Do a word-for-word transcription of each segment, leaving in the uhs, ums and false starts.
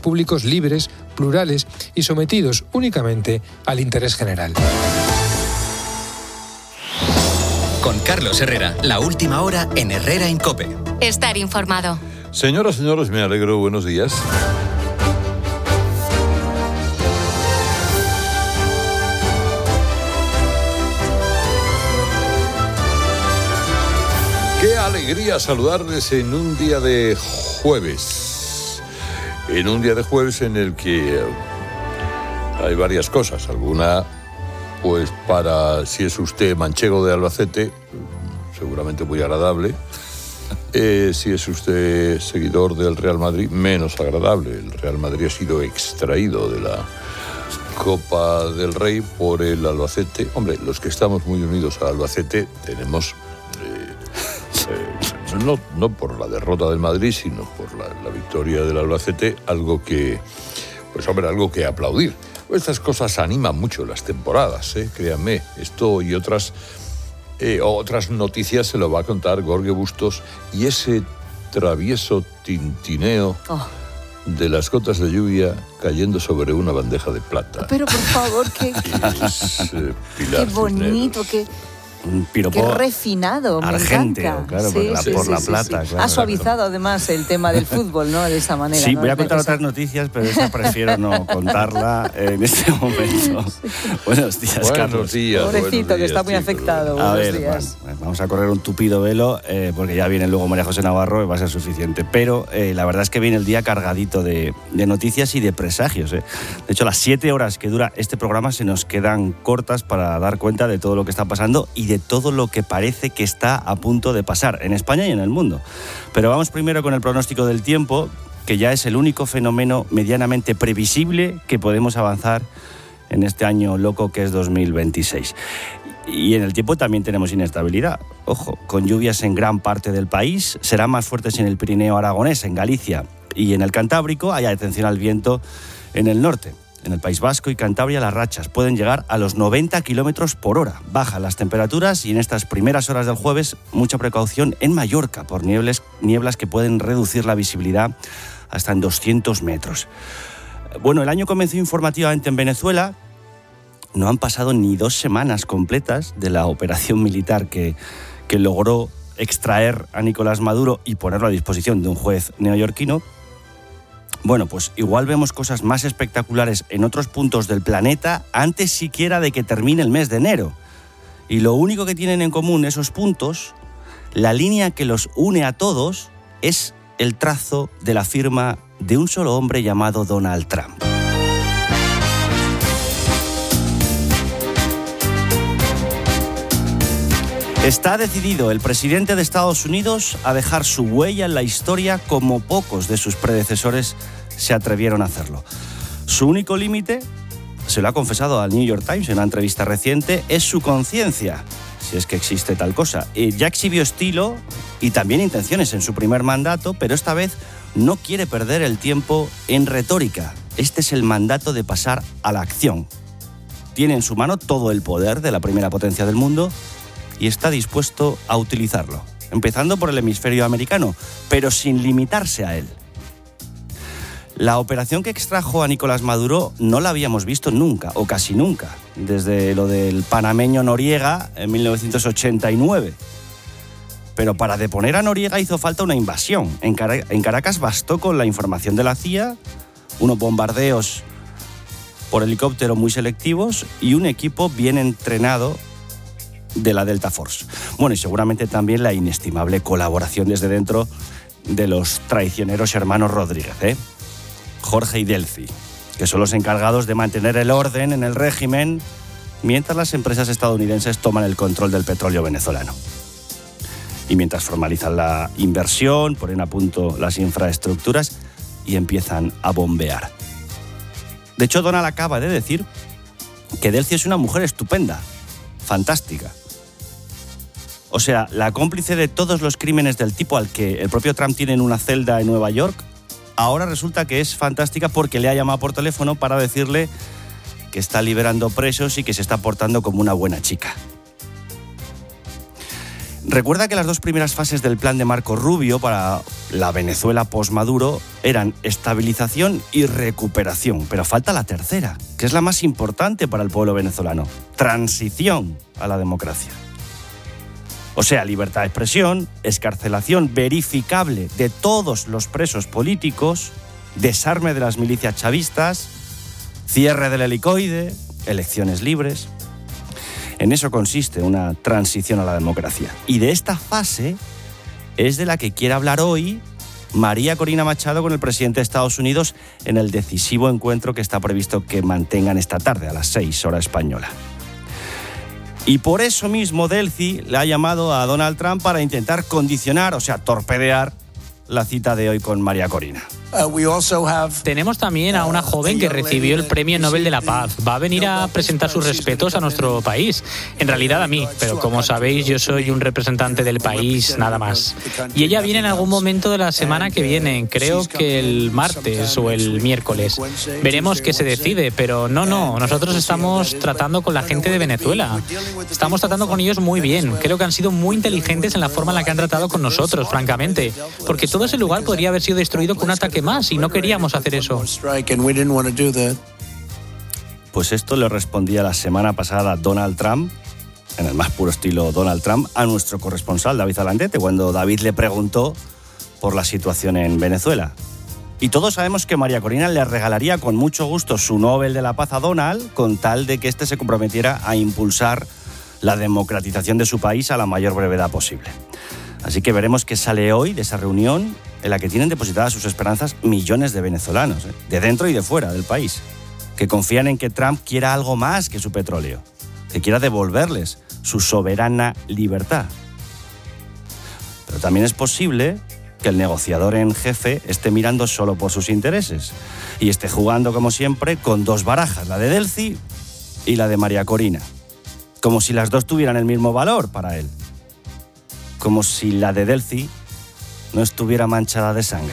públicos libres, plurales y sometidos únicamente al interés general. Con Carlos Herrera, la última hora en Herrera en COPE. Estar informado. Señoras, señores, me alegro. Buenos días. Qué alegría saludarles en un día de jueves. En un día de jueves en el que hay varias cosas. Alguna, pues para, si es usted manchego de Albacete, seguramente muy agradable. Eh, si es usted seguidor del Real Madrid, menos agradable. El Real Madrid ha sido extraído de la Copa del Rey por el Albacete. Hombre, los que estamos muy unidos a Albacete tenemos... Eh, no, no por la derrota del Madrid, sino por la, la victoria del Albacete, algo que, pues hombre, algo que aplaudir. Estas cosas animan mucho las temporadas, ¿eh? Créanme. Esto y otras, eh, otras noticias se lo va a contar Jorge Bustos, y ese travieso tintineo oh. de las gotas de lluvia cayendo sobre una bandeja de plata. Pero por favor, qué, es, eh, qué bonito, qué... Un piropo Qué refinado, me argenteo, encanta. claro, Sí, por, la, sí, por sí, la sí, plata. sí. Claro, ha suavizado claro. además el tema del fútbol, ¿no? De esa manera. Sí, ¿no? voy a contar Esa... otras noticias, pero esa prefiero no contarla en este momento. Buenos días, buenos Carlos. Días, Pobrecito, buenos días, que está muy chicos. afectado. A Buenos ver, días. bueno, vamos a correr un tupido velo, eh, porque ya viene luego María José Navarro y va a ser suficiente. Pero eh, la verdad es que viene el día cargadito de, de noticias y de presagios. Eh. De hecho, las siete horas que dura este programa se nos quedan cortas para dar cuenta de todo lo que está pasando y de todo lo que parece que está a punto de pasar en España y en el mundo. Pero vamos primero con el pronóstico del tiempo, que ya es el único fenómeno medianamente previsible que podemos avanzar en este año loco que es dos mil veintiséis. Y en el tiempo también tenemos inestabilidad. Ojo, con lluvias en gran parte del país, serán más fuertes en el Pirineo aragonés, en Galicia y en el Cantábrico. Hay atención al viento en el norte. En el País Vasco y Cantabria las rachas pueden llegar a los noventa kilómetros por hora. Bajan las temperaturas y en estas primeras horas del jueves mucha precaución en Mallorca por nieblas, nieblas que pueden reducir la visibilidad hasta en doscientos metros. Bueno, el año comenzó informativamente en Venezuela. No han pasado ni dos semanas completas de la operación militar que, que logró extraer a Nicolás Maduro y ponerlo a disposición de un juez neoyorquino. Bueno, pues igual vemos cosas más espectaculares en otros puntos del planeta antes siquiera de que termine el mes de enero. Y lo único que tienen en común esos puntos, la línea que los une a todos, es el trazo de la firma de un solo hombre llamado Donald Trump. Está decidido el presidente de Estados Unidos a dejar su huella en la historia como pocos de sus predecesores se atrevieron a hacerlo. Su único límite, se lo ha confesado al New York Times en una entrevista reciente, es su conciencia, si es que existe tal cosa. Y ya exhibió estilo y también intenciones en su primer mandato, pero esta vez no quiere perder el tiempo en retórica. Este es el mandato de pasar a la acción. Tiene en su mano todo el poder de la primera potencia del mundo y está dispuesto a utilizarlo, empezando por el hemisferio americano, pero sin limitarse a él. La operación que extrajo a Nicolás Maduro no la habíamos visto nunca, o casi nunca, desde lo del panameño Noriega en mil novecientos ochenta y nueve. Pero para deponer a Noriega hizo falta una invasión. En, Car- en Caracas bastó con la información de la C I A, unos bombardeos por helicóptero muy selectivos y un equipo bien entrenado de la Delta Force. Bueno, y seguramente también la inestimable colaboración desde dentro de los traicioneros hermanos Rodríguez, ¿eh? Jorge y Delcy, que son los encargados de mantener el orden en el régimen mientras las empresas estadounidenses toman el control del petróleo venezolano. Y mientras formalizan la inversión, ponen a punto las infraestructuras y empiezan a bombear. De hecho, Donald acaba de decir que Delcy es una mujer estupenda, fantástica. O sea, la cómplice de todos los crímenes del tipo al que el propio Trump tiene en una celda en Nueva York, ahora resulta que es fantástica porque le ha llamado por teléfono para decirle que está liberando presos y que se está portando como una buena chica. Recuerda que las dos primeras fases del plan de Marco Rubio para la Venezuela post-Maduro eran estabilización y recuperación, pero falta la tercera, que es la más importante para el pueblo venezolano: transición a la democracia. O sea, libertad de expresión, excarcelación verificable de todos los presos políticos, desarme de las milicias chavistas, cierre del helicoide, elecciones libres. En eso consiste una transición a la democracia. Y de esta fase es de la que quiere hablar hoy María Corina Machado con el presidente de Estados Unidos en el decisivo encuentro que está previsto que mantengan esta tarde a las seis hora española. Y por eso mismo Delcy le ha llamado a Donald Trump para intentar condicionar, o sea, torpedear la cita de hoy con María Corina. Tenemos también a una joven que recibió el Premio Nobel de la Paz. Va a venir a presentar sus respetos a nuestro país. En realidad a mí, pero como sabéis yo soy un representante del país nada más. Y ella viene en algún momento de la semana que viene, creo que el martes o el miércoles. Veremos qué se decide, pero no, no, nosotros estamos tratando con la gente de Venezuela. Estamos tratando con ellos muy bien. Creo que han sido muy inteligentes en la forma en la que han tratado con nosotros, francamente. Porque todo ese lugar podría haber sido destruido con un ataque más y no queríamos hacer eso. Pues esto le respondía la semana pasada Donald Trump, en el más puro estilo Donald Trump, a nuestro corresponsal David Alandete, cuando David le preguntó por la situación en Venezuela. Y todos sabemos que María Corina le regalaría con mucho gusto su Nobel de la Paz a Donald, con tal de que éste se comprometiera a impulsar la democratización de su país a la mayor brevedad posible. Así que veremos qué sale hoy de esa reunión en la que tienen depositadas sus esperanzas millones de venezolanos, ¿eh? de dentro y de fuera del país, que confían en que Trump quiera algo más que su petróleo, que quiera devolverles su soberana libertad. Pero también es posible que el negociador en jefe esté mirando solo por sus intereses y esté jugando, como siempre, con dos barajas, la de Delcy y la de María Corina, como si las dos tuvieran el mismo valor para él, como si la de Delcy no estuviera manchada de sangre.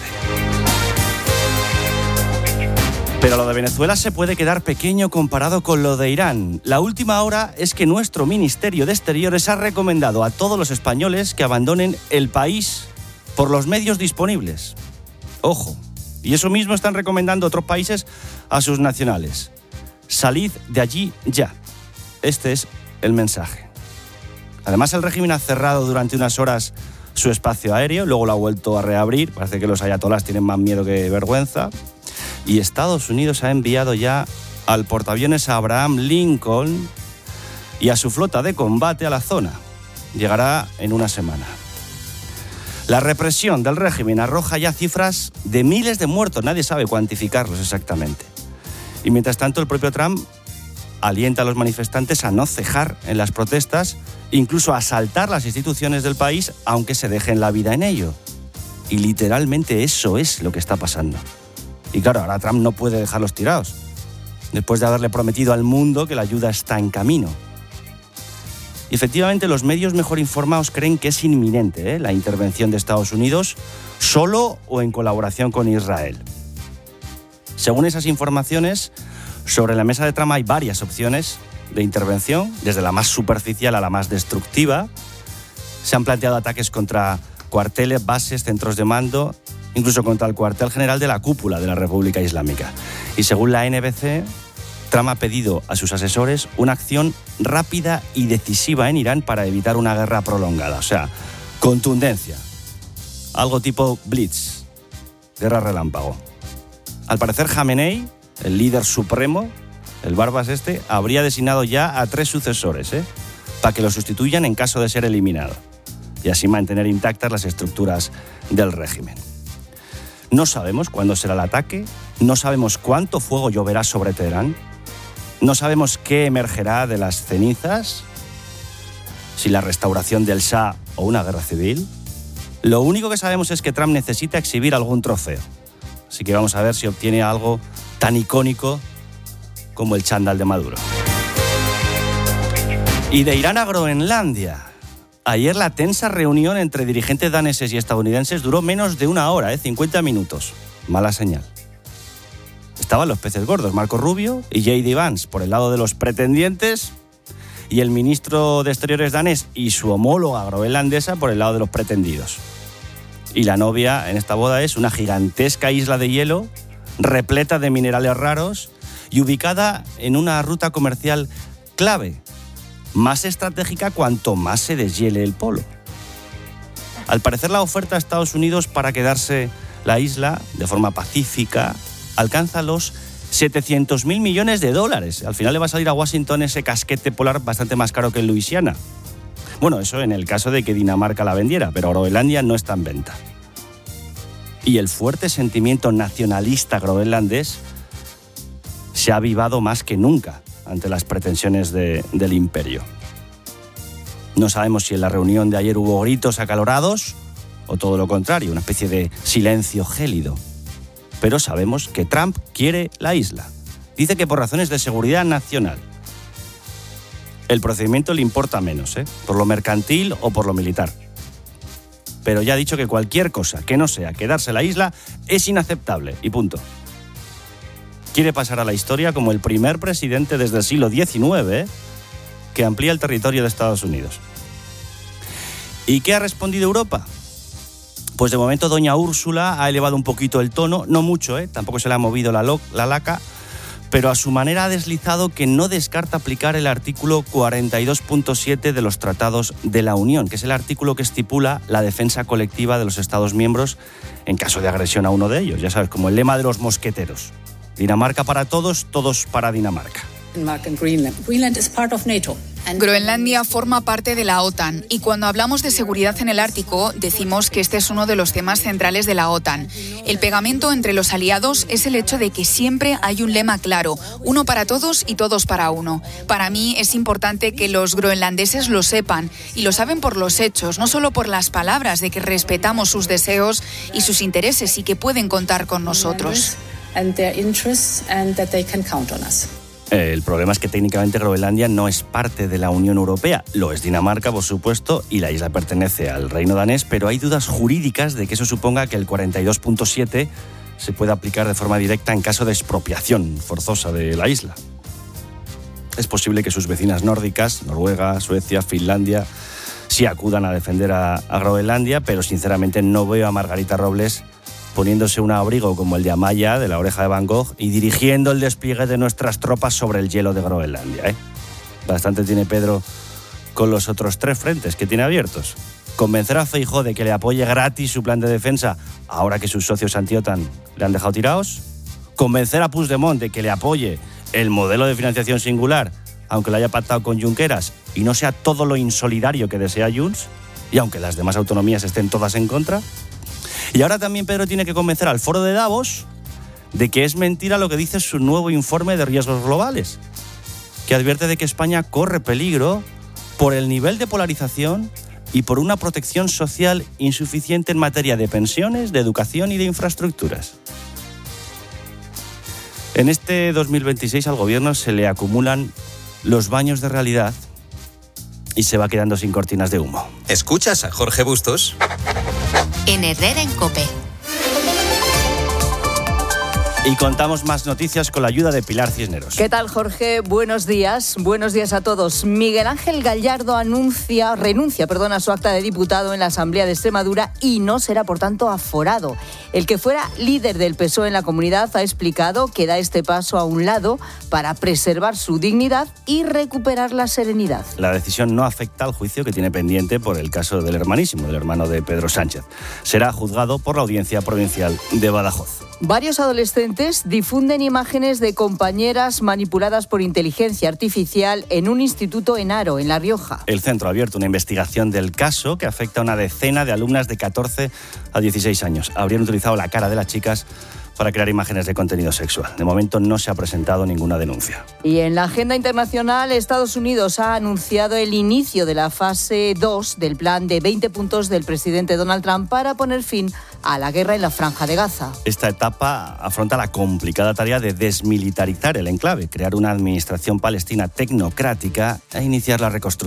Pero lo de Venezuela se puede quedar pequeño comparado con lo de Irán. La última hora es que nuestro Ministerio de Exteriores ha recomendado a todos los españoles que abandonen el país por los medios disponibles. Ojo, y eso mismo están recomendando otros países a sus nacionales. Salid de allí ya. Este es el mensaje. Además, el régimen ha cerrado durante unas horas su espacio aéreo, luego lo ha vuelto a reabrir. Parece que los ayatolás tienen más miedo que vergüenza. Y Estados Unidos ha enviado ya al portaaviones Abraham Lincoln y a su flota de combate a la zona. Llegará en una semana. La represión del régimen arroja ya cifras de miles de muertos, nadie sabe cuantificarlos exactamente. Y mientras tanto, el propio Trump alienta a los manifestantes a no cejar en las protestas, incluso a asaltar las instituciones del país, aunque se dejen la vida en ello. Y literalmente eso es lo que está pasando. Y claro, ahora Trump no puede dejarlos tirados, después de haberle prometido al mundo que la ayuda está en camino. Y efectivamente, los medios mejor informados creen que es inminente ¿eh? la intervención de Estados Unidos, solo o en colaboración con Israel. Según esas informaciones, sobre la mesa de Trump hay varias opciones de intervención, desde la más superficial a la más destructiva. Se han planteado ataques contra cuarteles, bases, centros de mando, incluso contra el cuartel general de la cúpula de la República Islámica. Y según la N B C, Trump ha pedido a sus asesores una acción rápida y decisiva en Irán para evitar una guerra prolongada. O sea, contundencia. Algo tipo Blitz, guerra relámpago. Al parecer, Jamenei, el líder supremo, el Barbas este, habría designado ya a tres sucesores, ¿eh? para que lo sustituyan en caso de ser eliminado y así mantener intactas las estructuras del régimen. No sabemos cuándo será el ataque, no sabemos cuánto fuego lloverá sobre Teherán, no sabemos qué emergerá de las cenizas, si la restauración del Shah o una guerra civil. Lo único que sabemos es que Trump necesita exhibir algún trofeo, así que vamos a ver si obtiene algo tan icónico como el chándal de Maduro. Y de Irán a Groenlandia. Ayer la tensa reunión entre dirigentes daneses y estadounidenses duró menos de una hora, ¿eh? cincuenta minutos. Mala señal. Estaban los peces gordos, Marco Rubio y J D Vance, por el lado de los pretendientes, y el ministro de Exteriores danés y su homóloga groenlandesa por el lado de los pretendidos. Y la novia en esta boda es una gigantesca isla de hielo, repleta de minerales raros y ubicada en una ruta comercial clave, más estratégica cuanto más se deshiele el polo. Al parecer, la oferta a Estados Unidos para quedarse la isla de forma pacífica alcanza los setecientos mil millones de dólares. Al final le va a salir a Washington ese casquete polar bastante más caro que en Luisiana. Bueno, eso en el caso de que Dinamarca la vendiera, pero Groenlandia no está en venta. Y el fuerte sentimiento nacionalista groenlandés se ha avivado más que nunca ante las pretensiones de, del imperio. No sabemos si en la reunión de ayer hubo gritos acalorados o todo lo contrario, una especie de silencio gélido. Pero sabemos que Trump quiere la isla. Dice que por razones de seguridad nacional. El procedimiento le importa menos, ¿eh? Por lo mercantil o por lo militar. Pero ya ha dicho que cualquier cosa que no sea quedarse la isla es inaceptable, y punto. Quiere pasar a la historia como el primer presidente desde el siglo diecinueve ¿eh? que amplía el territorio de Estados Unidos. ¿Y qué ha respondido Europa? Pues de momento doña Úrsula ha elevado un poquito el tono, no mucho, ¿eh? Tampoco se le ha movido la, lo- la laca, pero a su manera ha deslizado que no descarta aplicar el artículo cuarenta y dos punto siete de los Tratados de la Unión, que es el artículo que estipula la defensa colectiva de los Estados miembros en caso de agresión a uno de ellos. Ya sabes, como el lema de los mosqueteros. Dinamarca para todos, todos para Dinamarca. Groenlandia forma parte de la OTAN y cuando hablamos de seguridad en el Ártico decimos que este es uno de los temas centrales de la OTAN. El pegamento entre los aliados es el hecho de que siempre hay un lema claro, uno para todos y todos para uno. Para mí es importante que los groenlandeses lo sepan y lo saben por los hechos, no solo por las palabras de que respetamos sus deseos y sus intereses y que pueden contar con nosotros. El problema es que técnicamente Groenlandia no es parte de la Unión Europea. Lo es Dinamarca, por supuesto, y la isla pertenece al reino danés, pero hay dudas jurídicas de que eso suponga que el cuarenta y dos punto siete se pueda aplicar de forma directa en caso de expropiación forzosa de la isla. Es posible que sus vecinas nórdicas, Noruega, Suecia, Finlandia, sí acudan a defender a, a Groenlandia, pero sinceramente no veo a Margarita Robles poniéndose un abrigo como el de Amaya, de La Oreja de Van Gogh, y dirigiendo el despliegue de nuestras tropas sobre el hielo de Groenlandia, ¿eh? Bastante tiene Pedro con los otros tres frentes que tiene abiertos. Convencer a Feijóo de que le apoye gratis su plan de defensa, ahora que sus socios anti-OTAN le han dejado tirados. Convencer a Puigdemont de que le apoye el modelo de financiación singular, aunque lo haya pactado con Junqueras, y no sea todo lo insolidario que desea Junts, y aunque las demás autonomías estén todas en contra. Y ahora también Pedro tiene que convencer al Foro de Davos de que es mentira lo que dice su nuevo informe de riesgos globales, que advierte de que España corre peligro por el nivel de polarización y por una protección social insuficiente en materia de pensiones, de educación y de infraestructuras. En este dos mil veintiséis al gobierno se le acumulan los baños de realidad y se va quedando sin cortinas de humo. ¿Escuchas a Jorge Bustos? En Herrera en COPE. Y contamos más noticias con la ayuda de Pilar Cisneros. ¿Qué tal, Jorge? Buenos días. Buenos días a todos. Miguel Ángel Gallardo anuncia, renuncia perdón, a su acta de diputado en la Asamblea de Extremadura y no será, por tanto, aforado. El que fuera líder del P S O E en la comunidad ha explicado que da este paso a un lado para preservar su dignidad y recuperar la serenidad. La decisión no afecta al juicio que tiene pendiente por el caso del hermanísimo, del hermano de Pedro Sánchez. Será juzgado por la Audiencia Provincial de Badajoz. Varios adolescentes difunden imágenes de compañeras manipuladas por inteligencia artificial en un instituto en Haro, en La Rioja. El centro ha abierto una investigación del caso que afecta a una decena de alumnas de catorce a dieciséis años. Habrían utilizado la cara de las chicas para crear imágenes de contenido sexual. De momento no se ha presentado ninguna denuncia. Y en la agenda internacional, Estados Unidos ha anunciado el inicio de la fase dos del plan de veinte puntos del presidente Donald Trump para poner fin a la guerra en la Franja de Gaza. Esta etapa afronta la complicada tarea de desmilitarizar el enclave, crear una administración palestina tecnocrática e iniciar la reconstrucción.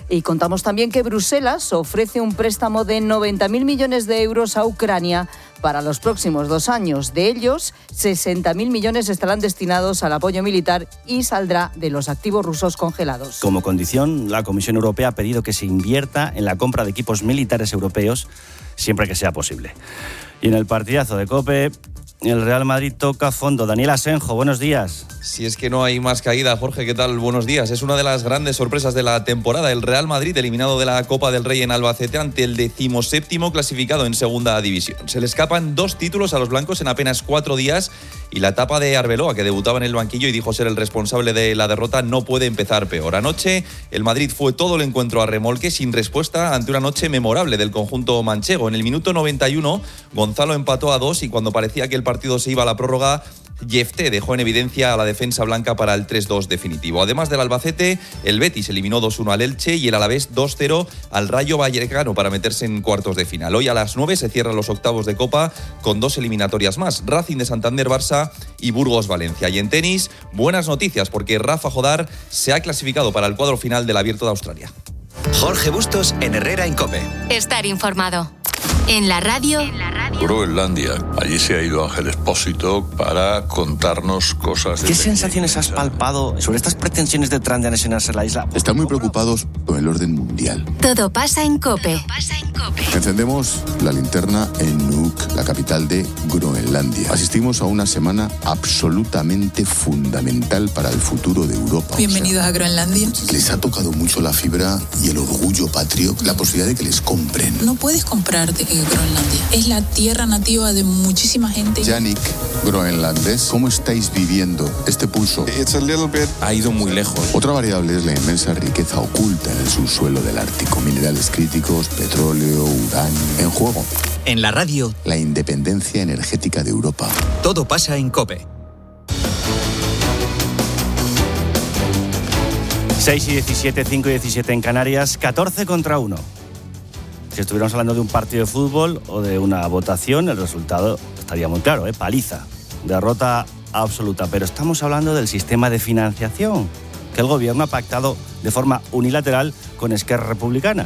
Y contamos también que Bruselas ofrece un préstamo de noventa mil millones de euros a Ucrania para los próximos dos años. De ellos, sesenta mil millones estarán destinados al apoyo militar y saldrá de los activos rusos congelados. Como condición, la Comisión Europea ha pedido que se invierta en la compra de equipos militares europeos siempre que sea posible. Y en el partidazo de COPE, el Real Madrid toca fondo. Daniel Asenjo, buenos días. Si es que no hay más caída, Jorge, ¿qué tal? Buenos días. Es una de las grandes sorpresas de la temporada. El Real Madrid, eliminado de la Copa del Rey en Albacete ante el decimoséptimo clasificado en Segunda División. Se le escapan dos títulos a los blancos en apenas cuatro días y la etapa de Arbeloa, que debutaba en el banquillo y dijo ser el responsable de la derrota, no puede empezar peor. Anoche, el Madrid fue todo el encuentro a remolque, sin respuesta, ante una noche memorable del conjunto manchego. En el minuto noventa y uno, Gonzalo empató a dos y cuando parecía que el partido se iba a la prórroga, Yefté dejó en evidencia a la defensa blanca para el tres dos definitivo. Además del Albacete, el Betis eliminó dos uno al Elche y el Alavés dos cero al Rayo Vallecano para meterse en cuartos de final. Hoy a las nueve se cierran los octavos de Copa con dos eliminatorias más, Racing de Santander Barça y Burgos Valencia. Y en tenis, buenas noticias porque Rafa Jodar se ha clasificado para el cuadro final del Abierto de Australia. Jorge Bustos en Herrera en COPE. Estar informado. En la radio. En la radio. Groenlandia. Allí se ha ido Ángel Expósito para contarnos cosas. ¿Qué sensaciones has palpado sobre estas pretensiones de Trump de anexionarse la isla? Están muy preocupados con el orden mundial. Todo pasa en COPE. Todo pasa en COPE. Encendemos la linterna en Nuuk, la capital de Groenlandia. Asistimos a una semana absolutamente fundamental para el futuro de Europa. Bienvenidos o sea, a Groenlandia. Les ha tocado mucho la fibra y el orgullo patrio, la posibilidad de que les compren. No puedes comprarte Groenlandia. Es la tierra nativa de muchísima gente. Yannick, groenlandés, ¿cómo estáis viviendo este pulso? It's a little bit... Ha ido muy lejos. Otra variable es la inmensa riqueza oculta en el subsuelo del Ártico. Minerales críticos, petróleo, uranio. En juego. En la radio. La independencia energética de Europa. Todo pasa en COPE. seis y diecisiete, cinco y diecisiete en Canarias, catorce contra uno. Si estuviéramos hablando de un partido de fútbol o de una votación, el resultado estaría muy claro, ¿eh? Paliza, derrota absoluta. Pero estamos hablando del sistema de financiación que el gobierno ha pactado de forma unilateral con Esquerra Republicana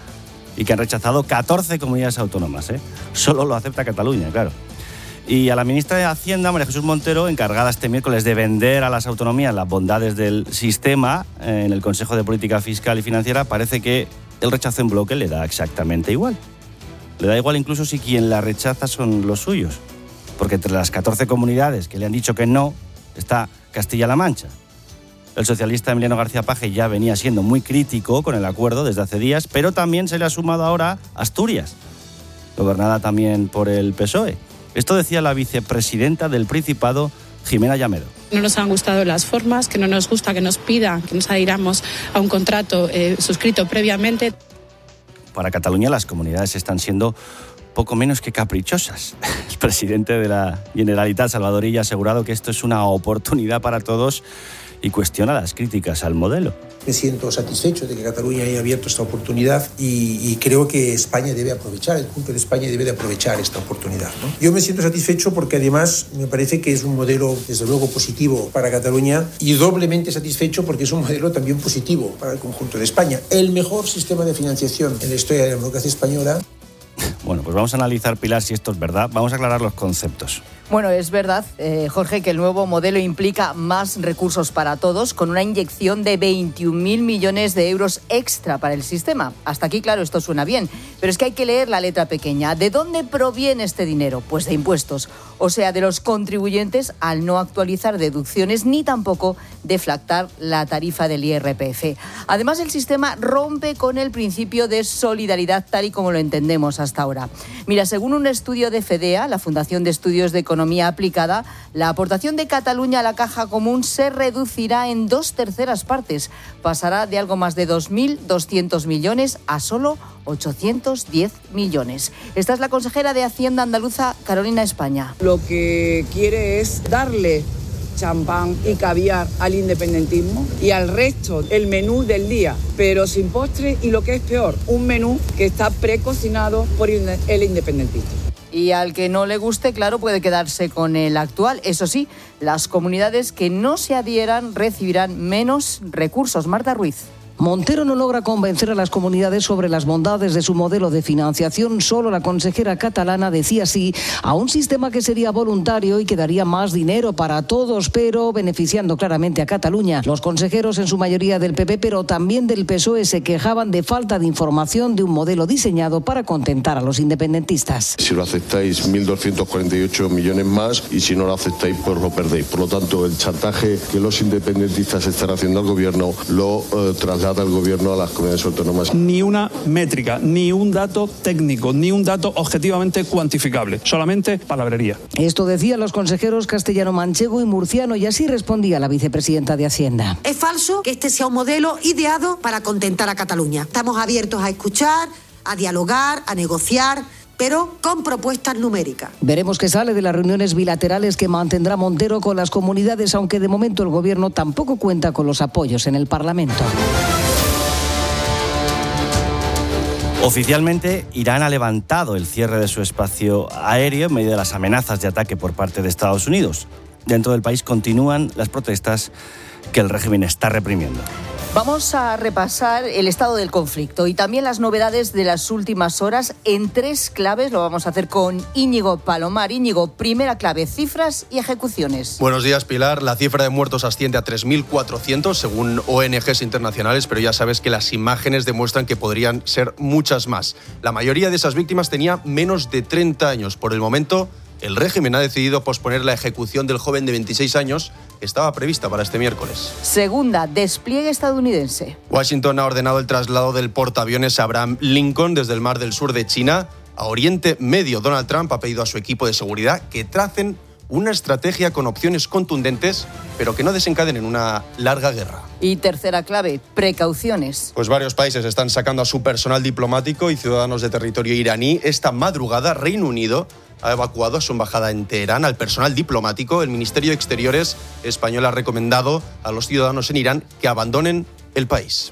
y que han rechazado catorce comunidades autónomas, ¿eh? Solo lo acepta Cataluña, claro. Y a la ministra de Hacienda, María Jesús Montero, encargada este miércoles de vender a las autonomías las bondades del sistema eh, en el Consejo de Política Fiscal y Financiera, parece que el rechazo en bloque le da exactamente igual. Le da igual incluso si quien la rechaza son los suyos. Porque entre las catorce comunidades que le han dicho que no, está Castilla-La Mancha. El socialista Emiliano García Paje ya venía siendo muy crítico con el acuerdo desde hace días, pero también se le ha sumado ahora Asturias, gobernada también por el P S O E. Esto decía la vicepresidenta del Principado, Jimena Llamedo. No nos han gustado las formas, que no nos gusta que nos pidan que nos adhiramos a un contrato eh, suscrito previamente. Para Cataluña las comunidades están siendo poco menos que caprichosas. El presidente de la Generalitat, Salvador Illa, ha asegurado que esto es una oportunidad para todos y cuestiona las críticas al modelo. Me siento satisfecho de que Cataluña haya abierto esta oportunidad y, y creo que España debe aprovechar, el punto de España debe de aprovechar esta oportunidad, ¿no? Yo me siento satisfecho porque además me parece que es un modelo desde luego positivo para Cataluña y doblemente satisfecho porque es un modelo también positivo para el conjunto de España. El mejor sistema de financiación en la historia de la democracia española. Bueno, pues vamos a analizar, Pilar, si esto es verdad. Vamos a aclarar los conceptos. Bueno, es verdad, eh, Jorge, que el nuevo modelo implica más recursos para todos, con una inyección de veintiún mil millones de euros extra para el sistema. Hasta aquí, claro, esto suena bien, pero es que hay que leer la letra pequeña. ¿De dónde proviene este dinero? Pues de impuestos, o sea, de los contribuyentes al no actualizar deducciones ni tampoco deflactar la tarifa del I R P F. Además, el sistema rompe con el principio de solidaridad tal y como lo entendemos hasta ahora. Mira, según un estudio de FEDEA, la Fundación de Estudios de Economía Aplicada, la aportación de Cataluña a la caja común se reducirá en dos terceras partes. Pasará de algo más de dos mil doscientos millones a solo ochocientos diez millones. Esta es la consejera de Hacienda andaluza, Carolina España. Lo que quiere es darle champán y caviar al independentismo y al resto el menú del día, pero sin postre y lo que es peor, un menú que está precocinado por el independentista. Y al que no le guste, claro, puede quedarse con el actual. Eso sí, las comunidades que no se adhieran recibirán menos recursos. Marta Ruiz. Montero no logra convencer a las comunidades sobre las bondades de su modelo de financiación. Solo la consejera catalana decía sí a un sistema que sería voluntario y que daría más dinero para todos, pero beneficiando claramente a Cataluña. Los consejeros, en su mayoría del P P, pero también del P S O E, se quejaban de falta de información de un modelo diseñado para contentar a los independentistas. Si lo aceptáis, mil doscientos cuarenta y ocho millones más, y si no lo aceptáis, pues lo perdéis. Por lo tanto, el chantaje que los independentistas están haciendo al gobierno lo eh, traslada al gobierno a las comunidades autónomas. Ni una métrica, ni un dato técnico, ni un dato objetivamente cuantificable, solamente palabrería. Esto decían los consejeros castellano, manchego y murciano, y así respondía la vicepresidenta de Hacienda. Es falso que este sea un modelo ideado para contentar a Cataluña. Estamos abiertos a escuchar, a dialogar, a negociar, pero con propuestas numéricas. Veremos qué sale de las reuniones bilaterales que mantendrá Montero con las comunidades, aunque de momento el gobierno tampoco cuenta con los apoyos en el Parlamento. Oficialmente, Irán ha levantado el cierre de su espacio aéreo en medio de las amenazas de ataque por parte de Estados Unidos. Dentro del país continúan las protestas que el régimen está reprimiendo. Vamos a repasar el estado del conflicto y también las novedades de las últimas horas en tres claves. Lo vamos a hacer con Íñigo Palomar. Íñigo, primera clave, cifras y ejecuciones. Buenos días, Pilar. La cifra de muertos asciende a tres mil cuatrocientos según O N Ges internacionales, pero ya sabes que las imágenes demuestran que podrían ser muchas más. La mayoría de esas víctimas tenía menos de treinta años. Por el momento, el régimen ha decidido posponer la ejecución del joven de veintiséis años que estaba prevista para este miércoles. Segunda, despliegue estadounidense. Washington ha ordenado el traslado del portaaviones Abraham Lincoln desde el Mar del Sur de China a Oriente Medio. Donald Trump ha pedido a su equipo de seguridad que tracen una estrategia con opciones contundentes, pero que no desencadenen una larga guerra. Y tercera clave, precauciones. Pues varios países están sacando a su personal diplomático y ciudadanos de territorio iraní. Esta madrugada, Reino Unido ha evacuado a su embajada en Teherán al personal diplomático. El Ministerio de Exteriores español ha recomendado a los ciudadanos en Irán que abandonen el país.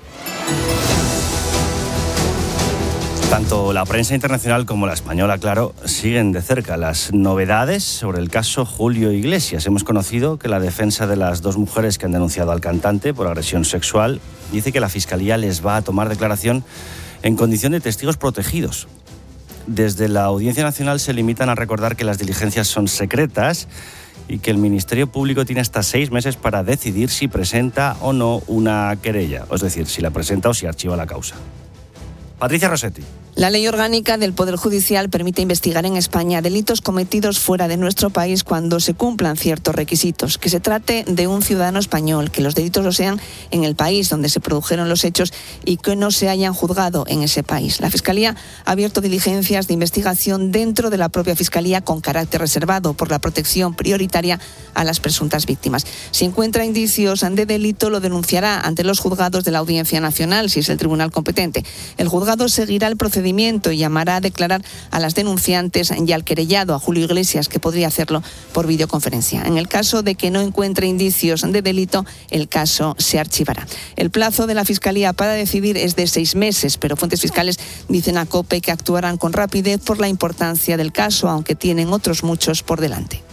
Tanto la prensa internacional como la española, claro, siguen de cerca las novedades sobre el caso Julio Iglesias. Hemos conocido que la defensa de las dos mujeres que han denunciado al cantante por agresión sexual dice que la Fiscalía les va a tomar declaración en condición de testigos protegidos. Desde la Audiencia Nacional se limitan a recordar que las diligencias son secretas y que el Ministerio Público tiene hasta seis meses para decidir si presenta o no una querella, es decir, si la presenta o si archiva la causa. Patricia Rossetti. La ley orgánica del Poder Judicial permite investigar en España delitos cometidos fuera de nuestro país cuando se cumplan ciertos requisitos. Que se trate de un ciudadano español, que los delitos lo sean en el país donde se produjeron los hechos y que no se hayan juzgado en ese país. La Fiscalía ha abierto diligencias de investigación dentro de la propia Fiscalía con carácter reservado por la protección prioritaria a las presuntas víctimas. Si encuentra indicios de delito, lo denunciará ante los juzgados de la Audiencia Nacional, si es el tribunal competente. El juzgado seguirá el procedimiento y llamará a declarar a las denunciantes y al querellado, a Julio Iglesias, que podría hacerlo por videoconferencia. En el caso de que no encuentre indicios de delito, el caso se archivará. El plazo de la Fiscalía para decidir es de seis meses, pero fuentes fiscales dicen a COPE que actuarán con rapidez por la importancia del caso, aunque tienen otros muchos por delante.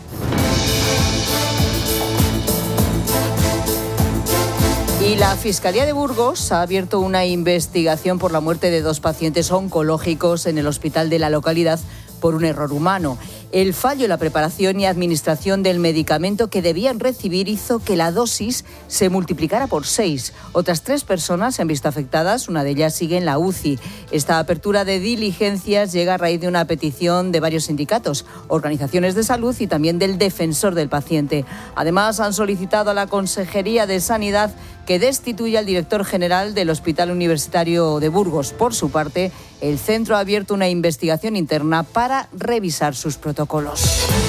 Y la Fiscalía de Burgos ha abierto una investigación por la muerte de dos pacientes oncológicos en el hospital de la localidad por un error humano. El fallo en la preparación y administración del medicamento que debían recibir hizo que la dosis se multiplicara por seis. Otras tres personas se han visto afectadas, una de ellas sigue en la U C I. Esta apertura de diligencias llega a raíz de una petición de varios sindicatos, organizaciones de salud y también del defensor del paciente. Además, han solicitado a la Consejería de Sanidad que destituya al director general del Hospital Universitario de Burgos. Por su parte, el centro ha abierto una investigación interna para revisar sus protocolos.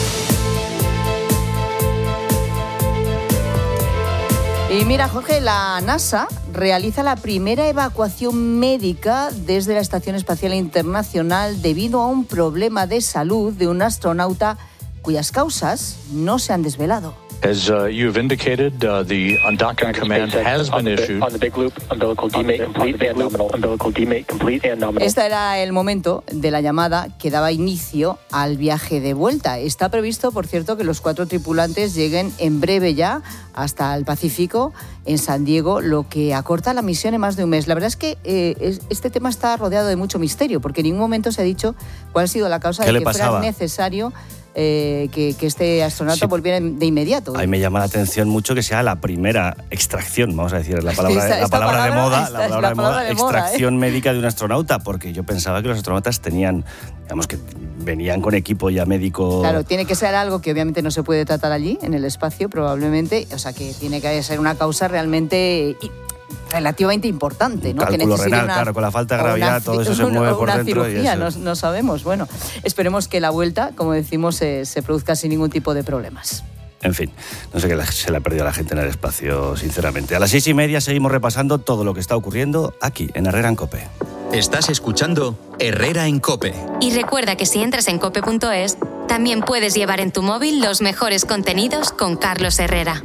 Y mira, Jorge, la NASA realiza la primera evacuación médica desde la Estación Espacial Internacional debido a un problema de salud de un astronauta cuyas causas no se han desvelado. As uh, you've indicated, uh, the undocking command has been issued. On the big loop, umbilical demate complete and nominal. Umbilical demate complete and nominal. Este era el momento de la llamada que daba inicio al viaje de vuelta. Está previsto, por cierto, que los cuatro tripulantes lleguen en breve ya hasta el Pacífico, en San Diego, lo que acorta la misión en más de un mes. La verdad es que eh, este tema está rodeado de mucho misterio, porque en ningún momento se ha dicho cuál ha sido la causa de que fuera necesario Eh, que, que este astronauta sí. volviera de inmediato. A mí me llama la atención mucho que sea la primera extracción, vamos a decir, la palabra, esta, la esta palabra, palabra de moda, esta, la palabra, la de, palabra moda, de moda, extracción ¿eh? médica de un astronauta, porque yo pensaba que los astronautas tenían, digamos que venían con equipo ya médico. Claro, tiene que ser algo que obviamente no se puede tratar allí, en el espacio, probablemente, o sea que tiene que ser una causa realmente relativamente importante, ¿no? Cálculo que renal, una, claro, con la falta de gravedad, una, todo eso se mueve por dentro. Cirugía, y eso... no, no sabemos. Bueno, esperemos que la vuelta, como decimos, se, se produzca sin ningún tipo de problemas. En fin, no sé qué se le ha perdido a la gente en el espacio, sinceramente. A las seis y media seguimos repasando todo lo que está ocurriendo aquí, en Herrera en COPE. Estás escuchando Herrera en COPE. Y recuerda que si entras en cope punto es, también puedes llevar en tu móvil los mejores contenidos con Carlos Herrera.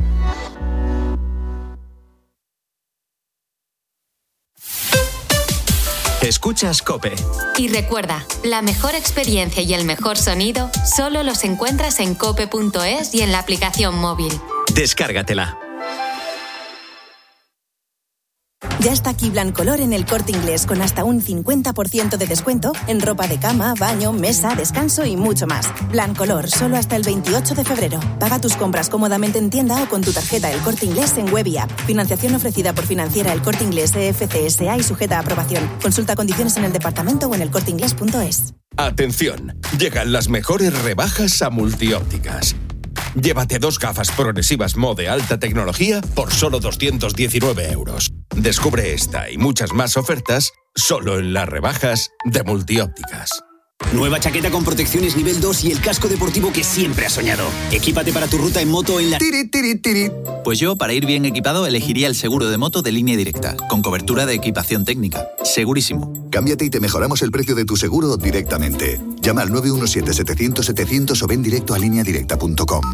Escuchas COPE. Y recuerda, la mejor experiencia y el mejor sonido solo los encuentras en cope punto es y en la aplicación móvil. Descárgatela. Ya está aquí Blancolor en El Corte Inglés, con hasta un cincuenta por ciento de descuento en ropa de cama, baño, mesa, descanso y mucho más. Blancolor, solo hasta el veintiocho de febrero. Paga tus compras cómodamente en tienda o con tu tarjeta El Corte Inglés en web y app. Financiación ofrecida por Financiera El Corte Inglés E F C S A y sujeta a aprobación. Consulta condiciones en el departamento o en el corte inglés punto es. Atención, llegan las mejores rebajas a Multiópticas. Llévate dos gafas progresivas Mo de alta tecnología por solo doscientos diecinueve euros. Descubre esta y muchas más ofertas solo en las rebajas de Multiópticas. Nueva chaqueta con protecciones nivel dos y el casco deportivo que siempre has soñado. Equípate para tu ruta en moto en la... Tiri, tiri, tiri. Pues yo, para ir bien equipado, elegiría el seguro de moto de Línea Directa, con cobertura de equipación técnica. Segurísimo. Cámbiate y te mejoramos el precio de tu seguro directamente. Llama al nueve uno siete, setecientos, setecientos o ven directo a línea directa punto com.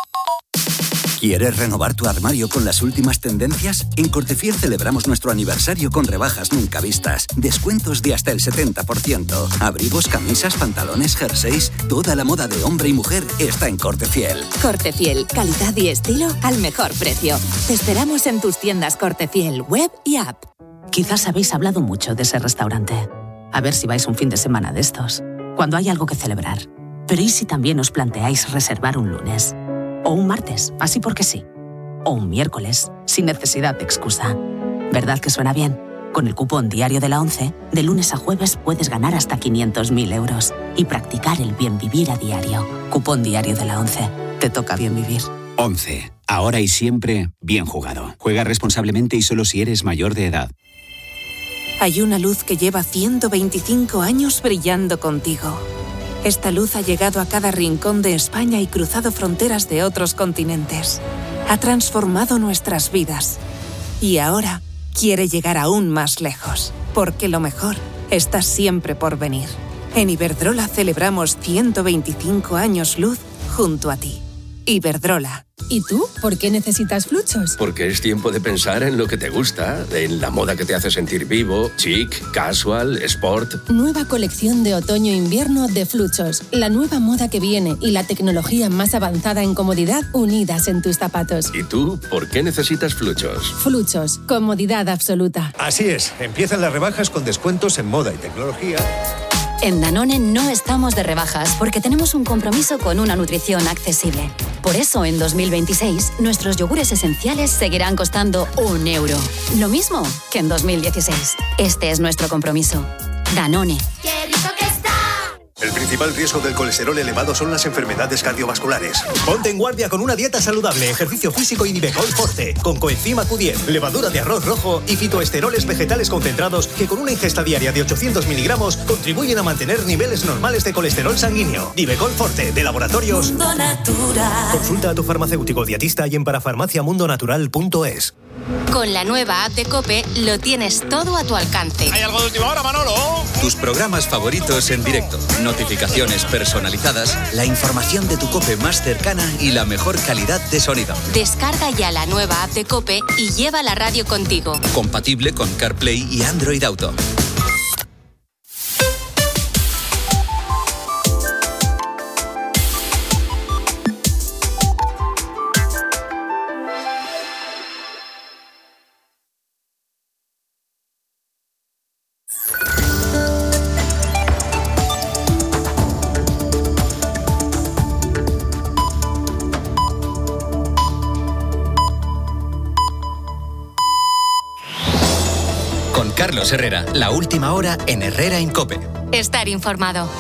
¿Quieres renovar tu armario con las últimas tendencias? En Cortefiel celebramos nuestro aniversario con rebajas nunca vistas. Descuentos de hasta el setenta por ciento. Abrigos, camisas, pantalones, jerseys. Toda la moda de hombre y mujer está en Cortefiel. Cortefiel, calidad y estilo al mejor precio. Te esperamos en tus tiendas Cortefiel, web y app. Quizás habéis hablado mucho de ese restaurante. A ver si vais un fin de semana de estos, cuando hay algo que celebrar. Pero ¿y si también os planteáis reservar un lunes? O un martes, así porque sí. O un miércoles, sin necesidad de excusa. ¿Verdad que suena bien? Con el cupón diario de la ONCE, de lunes a jueves puedes ganar hasta quinientos mil euros y practicar el bien vivir a diario. Cupón diario de la ONCE. Te toca bien vivir. ONCE. Ahora y siempre, bien jugado. Juega responsablemente y solo si eres mayor de edad. Hay una luz que lleva ciento veinticinco años brillando contigo. Esta luz ha llegado a cada rincón de España y cruzado fronteras de otros continentes. Ha transformado nuestras vidas. Y ahora quiere llegar aún más lejos, porque lo mejor está siempre por venir. En Iberdrola celebramos ciento veinticinco años luz junto a ti. Iberdrola. ¿Y tú? ¿Por qué necesitas Fluchos? Porque es tiempo de pensar en lo que te gusta, en la moda que te hace sentir vivo, chic, casual, sport. Nueva colección de otoño-invierno de Fluchos. La nueva moda que viene y la tecnología más avanzada en comodidad unidas en tus zapatos. ¿Y tú? ¿Por qué necesitas Fluchos? Fluchos. Comodidad absoluta. Así es. Empiezan las rebajas con descuentos en moda y tecnología. En Danone no estamos de rebajas porque tenemos un compromiso con una nutrición accesible. Por eso, en dos mil veintiséis, nuestros yogures esenciales seguirán costando un euro. Lo mismo que en dos mil dieciséis. Este es nuestro compromiso. Danone. ¡Qué rico que está! El principal riesgo del colesterol elevado son las enfermedades cardiovasculares. Ponte en guardia con una dieta saludable, ejercicio físico y Nivecol Forte, con coenzima Q diez, levadura de arroz rojo y fitoesteroles vegetales concentrados que con una ingesta diaria de ochocientos miligramos contribuyen a mantener niveles normales de colesterol sanguíneo. Nivecol Forte, de Laboratorios Mundo Natural. Consulta a tu farmacéutico dietista y en parafarmaciamundonatural punto es. Con la nueva app de COPE lo tienes todo a tu alcance. ¿Hay algo de última hora, Manolo? Tus programas favoritos en directo, notificaciones personalizadas, la información de tu COPE más cercana y la mejor calidad de sonido. Descarga ya la nueva app de COPE y lleva la radio contigo. Compatible con CarPlay y Android Auto. Carlos Herrera, la última hora en Herrera en COPE. Estar informado.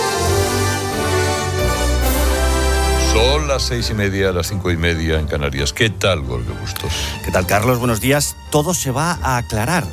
Son las seis y media, las cinco y media en Canarias. ¿Qué tal, Gorka Bustos? ¿Qué tal, Carlos? Buenos días. Todo se va a aclarar.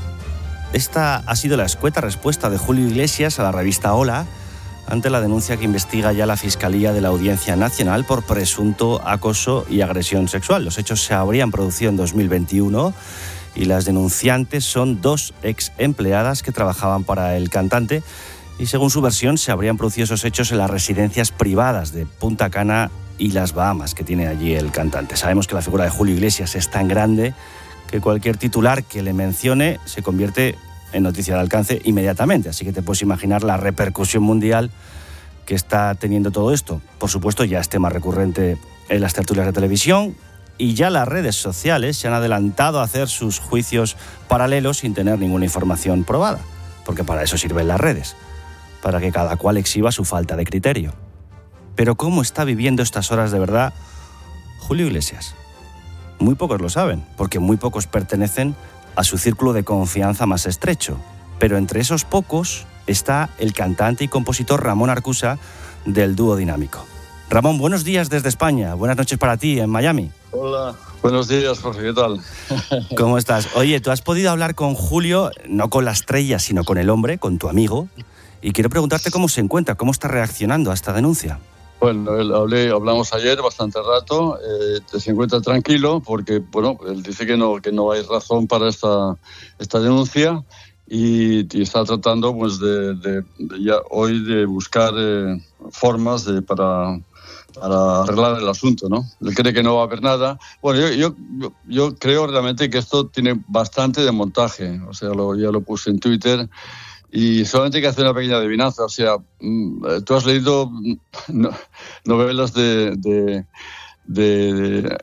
Esta ha sido la escueta respuesta de Julio Iglesias a la revista Hola ante la denuncia que investiga ya la Fiscalía de la Audiencia Nacional por presunto acoso y agresión sexual. Los hechos se habrían producido en dos mil veintiuno y las denunciantes son dos ex empleadas que trabajaban para el cantante y, según su versión, se habrían producido esos hechos en las residencias privadas de Punta Cana y las Bahamas que tiene allí el cantante. Sabemos que la figura de Julio Iglesias es tan grande que cualquier titular que le mencione se convierte en noticia de alcance inmediatamente, así que te puedes imaginar la repercusión mundial que está teniendo todo esto. Por supuesto, ya es tema recurrente en las tertulias de televisión, y ya las redes sociales se han adelantado a hacer sus juicios paralelos sin tener ninguna información probada, porque para eso sirven las redes, para que cada cual exhiba su falta de criterio. Pero ¿cómo está viviendo estas horas de verdad Julio Iglesias? Muy pocos lo saben, porque muy pocos pertenecen a su círculo de confianza más estrecho. Pero entre esos pocos está el cantante y compositor Ramón Arcusa del dúo Dinámico. Ramón, buenos días desde España. Buenas noches para ti en Miami. Hola, buenos días, Jorge, ¿qué tal? ¿Cómo estás? Oye, tú has podido hablar con Julio, no con la estrella, sino con el hombre, con tu amigo, y quiero preguntarte cómo se encuentra, cómo está reaccionando a esta denuncia. Bueno, él, hablé, hablamos ayer bastante rato, eh, se encuentra tranquilo porque, bueno, él dice que no, que no hay razón para esta, esta denuncia y, y está tratando, pues, de, de, de ya hoy de buscar eh, formas de, para... para arreglar el asunto, ¿no? Él cree que no va a haber nada. Bueno, yo, yo, yo creo realmente que esto tiene bastante de montaje, o sea, lo, ya lo puse en Twitter, y solamente hay que hacer una pequeña adivinanza, o sea, tú has leído no, novelas de, de, de, de,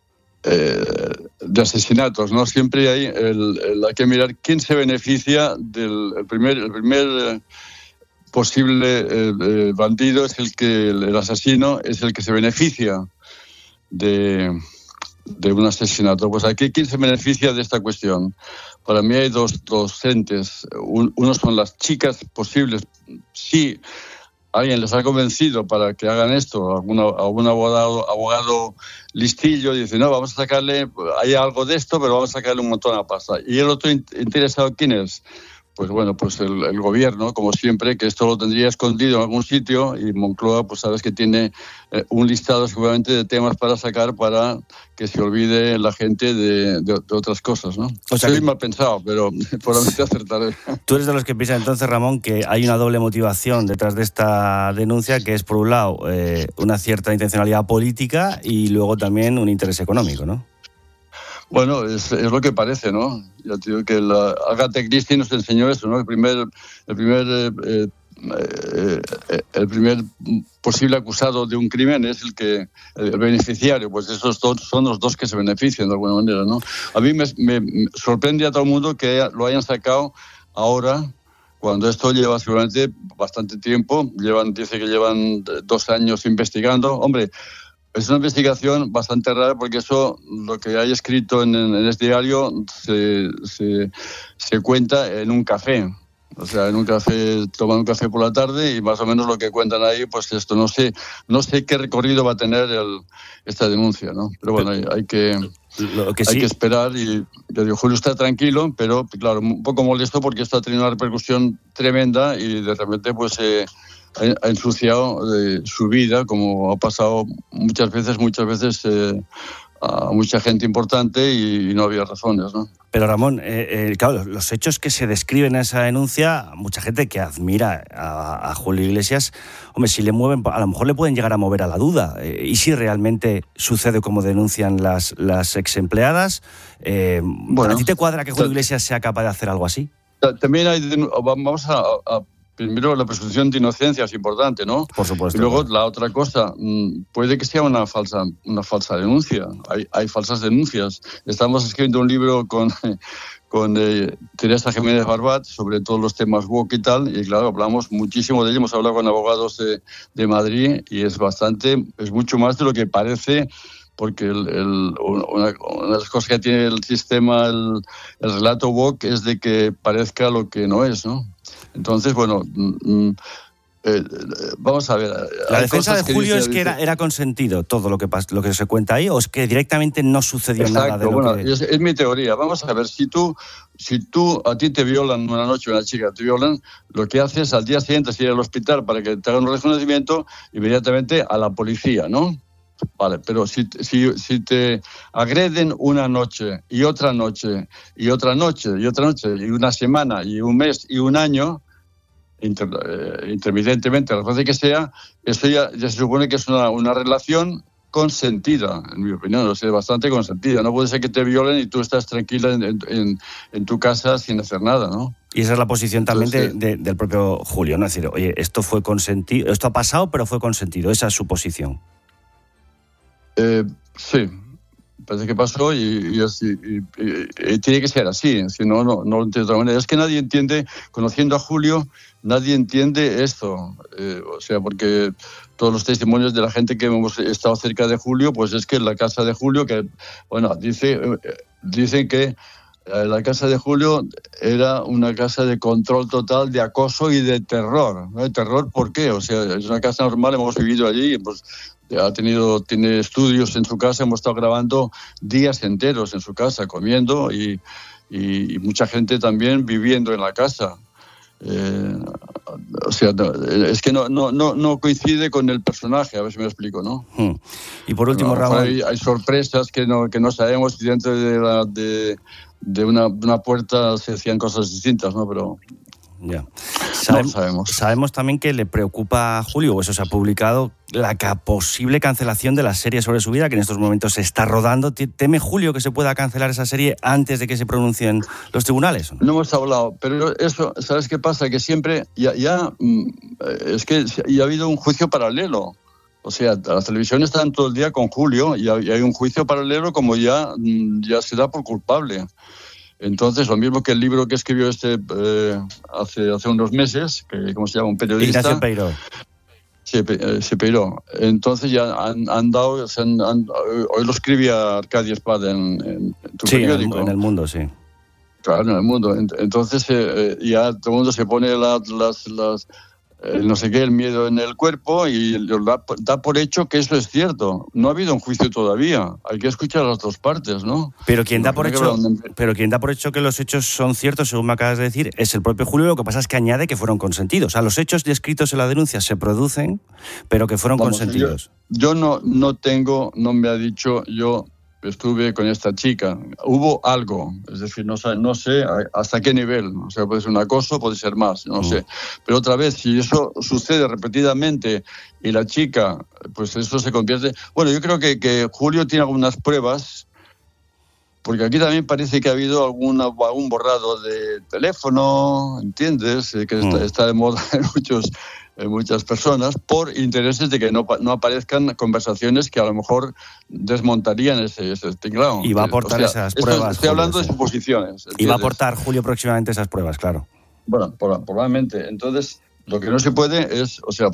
eh, de asesinatos, ¿no? Siempre hay, el, el, hay que mirar quién se beneficia del el primer... El primer posible eh, eh, bandido es el que el asesino es el que se beneficia de, de un asesinato. Pues aquí, ¿quién se beneficia de esta cuestión? Para mí hay dos, dos entes. Un, uno son las chicas posibles. Si alguien les ha convencido para que hagan esto, algún, algún abogado, abogado listillo dice, no, vamos a sacarle, hay algo de esto, pero vamos a sacarle un montón de pasta. Y el otro interesado, ¿quién es? Pues bueno, pues el, el gobierno, como siempre, que esto lo tendría escondido en algún sitio, y Moncloa, pues sabes que tiene eh, un listado seguramente de temas para sacar para que se olvide la gente de, de, de otras cosas, ¿no? O sea, soy que... mal pensado, pero probablemente acertaré. Tú eres de los que piensan entonces, Ramón, que hay una doble motivación detrás de esta denuncia, que es, por un lado, eh, una cierta intencionalidad política y luego también un interés económico, ¿no? Bueno, es, es lo que parece, ¿no? Ya te digo que la Agatha Christie nos enseñó eso, ¿no? El primer, el primer, eh, eh, el primer posible acusado de un crimen es el que el beneficiario, pues esos dos son los dos que se benefician de alguna manera, ¿no? A mí me, me sorprende a todo el mundo que lo hayan sacado ahora, cuando esto lleva seguramente bastante tiempo. Llevan, dice que llevan dos años investigando. Hombre, es una investigación bastante rara porque eso, lo que hay escrito en, en este diario, se, se, se cuenta en un café. O sea, en un café, toman un café por la tarde y más o menos lo que cuentan ahí, pues esto, no sé no sé qué recorrido va a tener el, esta denuncia, ¿no? Pero bueno, hay, hay que... Lo que sí. Hay que esperar y yo digo, Julio está tranquilo, pero claro, un poco molesto porque esto ha tenido una repercusión tremenda y de repente pues eh, ha ensuciado eh, su vida, como ha pasado muchas veces, muchas veces eh, a mucha gente importante y, y no había razones, ¿no? Pero Ramón, eh, eh, claro, los hechos que se describen en esa denuncia, mucha gente que admira a, a Julio Iglesias, hombre, si le mueven, a lo mejor le pueden llegar a mover a la duda. Eh, ¿Y si realmente sucede como denuncian las, las ex empleadas? Eh, bueno, ¿a ti te cuadra que Julio Iglesias sea capaz de hacer algo así? También hay, vamos a, a primero, la presunción de inocencia es importante, ¿no? Por supuesto. Y luego, la otra cosa, puede que sea una falsa, una falsa denuncia. Hay, hay falsas denuncias. Estamos escribiendo un libro con, con eh, Teresa Jiménez Barbat sobre todos los temas woke y tal, y claro, hablamos muchísimo de ello. Hemos hablado con abogados de, de Madrid y es bastante, es mucho más de lo que parece, porque el, el, una, una de las cosas que tiene el sistema, el, el relato woke, es de que parezca lo que no es, ¿no? Entonces, bueno, eh, vamos a ver. ¿La defensa de Julio dice, es que era, era consentido todo lo que, lo que se cuenta ahí, o es que directamente no sucedió exacto, nada de lo bueno, que... Es, es mi teoría. Vamos a ver, si tú, si tú, a ti te violan una noche, una chica te violan, lo que haces al día siguiente es ir al hospital para que te hagan un reconocimiento, inmediatamente a la policía, ¿no? Vale, pero si, si, si te agreden una noche y otra noche y otra noche y otra noche y una semana y un mes y un año, inter, eh, intermitentemente, la cosa que sea, eso ya, ya se supone que es una, una relación consentida, en mi opinión, o sea, bastante consentida. No puede ser que te violen y tú estás tranquila en, en, en tu casa sin hacer nada, ¿no? Y esa es la posición también Entonces, de, de, del propio Julio, ¿no? Es decir, oye, esto fue consentido, esto ha pasado, pero fue consentido. Esa es su posición. Eh, sí, parece que pasó y, y, así, y, y, y tiene que ser así, si no, no, no lo entiendo de otra manera. Es que nadie entiende, conociendo a Julio, nadie entiende esto, eh, o sea, porque todos los testimonios de la gente que hemos estado cerca de Julio, pues es que la casa de Julio, que, bueno, dice, dicen que la casa de Julio era una casa de control total, de acoso y de terror, ¿no? ¿De terror por qué? O sea, es una casa normal, hemos vivido allí, pues ha tenido, tiene estudios en su casa, hemos estado grabando días enteros en su casa, comiendo y, y, y mucha gente también viviendo en la casa. Eh, o sea, es que no, no, no, no coincide con el personaje, a ver si me explico, ¿no? Hmm. Y por último, bueno, Ramón... Hay, hay sorpresas que no, que no sabemos si dentro de, la, de, de una, una puerta se hacían cosas distintas, ¿no? Pero... Ya. Sabem, no sabemos. Sabemos también que le preocupa a Julio, o eso se ha publicado, la posible cancelación de la serie sobre su vida, que en estos momentos se está rodando. ¿Teme Julio que se pueda cancelar esa serie antes de que se pronuncien los tribunales? No hemos hablado, pero eso, ¿sabes qué pasa? Que siempre, ya, ya es que ya ha habido un juicio paralelo. O sea, las televisiones están todo el día con Julio y hay un juicio paralelo como ya, ya se da por culpable. Entonces, lo mismo que el libro que escribió este eh, hace, hace unos meses, que ¿cómo se llama? Un periodista. Ignacio Peiró. Sí, se Peiró. Entonces ya han, han dado, se han, han, hoy lo escribía Arcadio Espada en, en tu sí, periódico. En el, en el Mundo, sí. Claro, en el Mundo. Entonces eh, ya todo el mundo se pone las... las, las el no sé qué, el miedo en el cuerpo y da, da por hecho que eso es cierto. No ha habido un juicio todavía. Hay que escuchar a las dos partes, ¿no? Pero quien da por hecho, que... pero quien da por hecho que los hechos son ciertos, según me acabas de decir, es el propio Julio. Lo que pasa es que añade que fueron consentidos. O sea, los hechos descritos en la denuncia se producen, pero que fueron Vamos, consentidos. Yo, yo no, no tengo, no me ha dicho, yo estuve con esta chica. Hubo algo, es decir, no sé, no sé hasta qué nivel. O sea, puede ser un acoso, puede ser más, no mm. sé. Pero otra vez, si eso sucede repetidamente y la chica, pues eso se convierte... Bueno, yo creo que, que Julio tiene algunas pruebas, porque aquí también parece que ha habido alguna, algún borrado de teléfono, ¿entiendes? Que está, mm. está de moda en muchos... en muchas personas, por intereses de que no, no aparezcan conversaciones que a lo mejor desmontarían ese, ese tinglado. Y va a aportar o sea, esas pruebas. Estoy Julio, hablando sí. de suposiciones. ¿entiendes? Y va a aportar Julio próximamente esas pruebas, claro. Bueno, probablemente. Entonces, lo que no se puede es, o sea,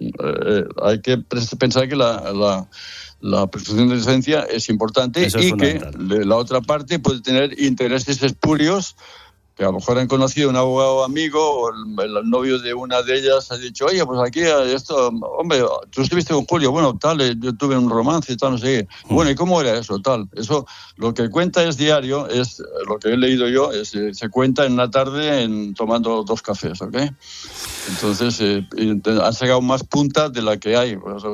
eh, hay que pensar que la... la La presunción de inocencia es importante es y que la otra parte puede tener intereses espurios, que a lo mejor han conocido a un abogado amigo o el, el novio de una de ellas ha dicho, oye, pues aquí esto, hombre, tú estuviste con Julio, bueno, tal, yo tuve un romance y tal, no sé qué. Bueno, ¿y cómo era eso, tal? Eso, lo que cuenta es diario, es lo que he leído yo, es, se cuenta en una tarde en, tomando dos cafés, ¿ok? Entonces, eh, han sacado más punta de la que hay.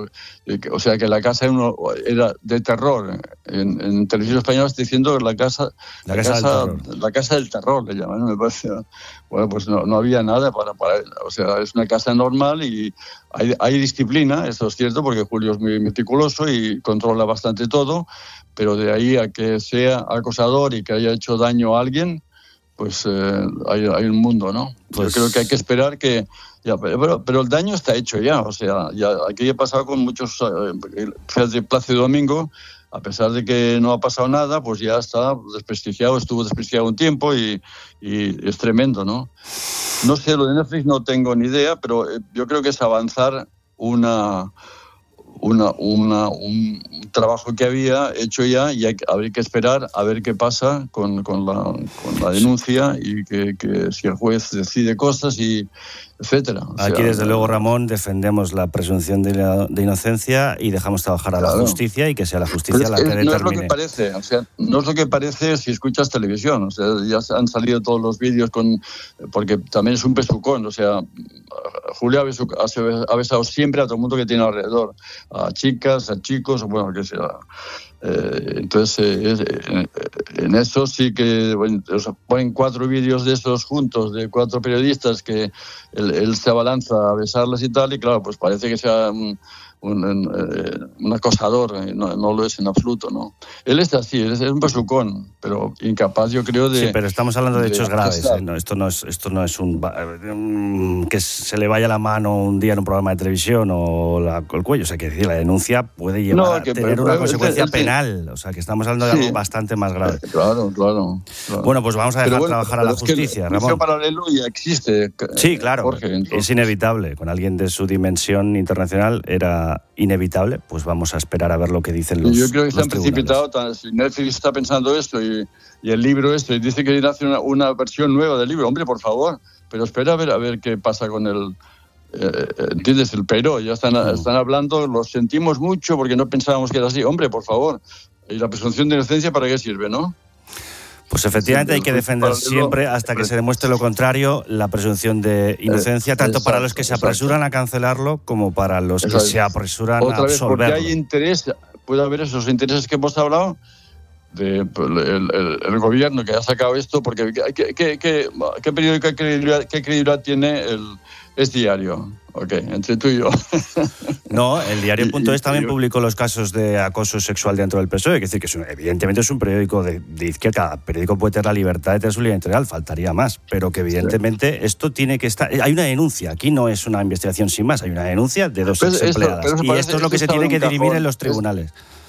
O sea, que la casa era de terror. En, en televisión española está diciendo la casa, la, la, casa, casa, del terror. la casa del terror, le llaman. Me parece. Bueno, pues no, no había nada para, para él. O sea, es una casa normal y hay, hay disciplina, eso es cierto, porque Julio es muy meticuloso y controla bastante todo, pero de ahí a que sea acosador y que haya hecho daño a alguien, pues eh, hay, hay un mundo, ¿no? Pues... Yo creo que hay que esperar que... Ya, pero, pero el daño está hecho ya, o sea, ya aquí ha pasado con muchos... Eh, fíjate, Plácido Domingo, a pesar de que no ha pasado nada, pues ya está desprestigiado, estuvo desprestigiado un tiempo y, y es tremendo, ¿no? No sé, lo de Netflix no tengo ni idea, pero yo creo que es avanzar una... Una, una, un trabajo que había hecho ya y hay, habría que esperar a ver qué pasa con, con, la, con la denuncia y que, que si el juez decide cosas y etcétera. O Aquí sea, desde luego, Ramón, defendemos la presunción de, la, de inocencia y dejamos trabajar a claro. la justicia y que sea la justicia la que, que determine. No es lo que parece, o sea, no es lo que parece si escuchas televisión, o sea, ya han salido todos los vídeos con, porque también es un besucón, o sea, Julio ha, besu, ha besado siempre a todo el mundo que tiene alrededor, a chicas, a chicos, o bueno, que sea. Eh, entonces, eh, eh, en eso sí que bueno, ponen cuatro vídeos de esos juntos, de cuatro periodistas que él, él se abalanza a besarlas y tal, y claro, pues parece que sea un, un, un, un acosador, no, no lo es en absoluto, ¿no? Él es así, es un besucón, pero incapaz, yo creo, de... Sí, pero estamos hablando de, de hechos graves, ¿eh? No, esto no es, esto no es un, un... que se le vaya la mano un día en un programa de televisión o la, el cuello, o sea, que decir, la denuncia puede llevar no, que, a tener pero, una pero, consecuencia el, el, penal, o sea, que estamos hablando sí, de algo bastante más grave. Claro, claro. claro. Bueno, pues vamos a dejar bueno, trabajar a la justicia, Ramón. El paralelo ya existe. Sí, claro, Jorge, es inevitable, con alguien de su dimensión internacional era inevitable, pues vamos a esperar a ver lo que dicen los Yo creo que se han tribunales. precipitado, si Netflix está pensando esto y, y el libro este, y dice que irá a hacer una, una versión nueva del libro, hombre, por favor, pero espera a ver, a ver qué pasa con el... Eh, ¿Entiendes? El pero, ya están, uh-huh. están hablando, lo sentimos mucho porque no pensábamos que era así, hombre, por favor, ¿y la presunción de inocencia para qué sirve, no? Pues efectivamente hay que defender siempre, hasta que se demuestre lo contrario, la presunción de inocencia, tanto para los que se apresuran a cancelarlo como para los que se apresuran a absolverlo. Porque hay interés, puede haber esos intereses que hemos hablado, de, pues, el, el, el gobierno que ha sacado esto, porque ¿qué, qué, qué, qué periódico, qué credibilidad, qué credibilidad tiene el es diario? Ok, entre tú y yo. No, el diario.es también publicó los casos de acoso sexual dentro del P S O E. Es decir, que es un, evidentemente es un periódico de, de izquierda. Cada periódico puede tener la libertad de tener su línea editorial, faltaría más. Pero que evidentemente sí. esto tiene que estar... Hay una denuncia, aquí no es una investigación sin más, hay una denuncia de dos pues empleadas. Esto, y parece, esto es lo que se tiene que dirimir cajón. en los tribunales.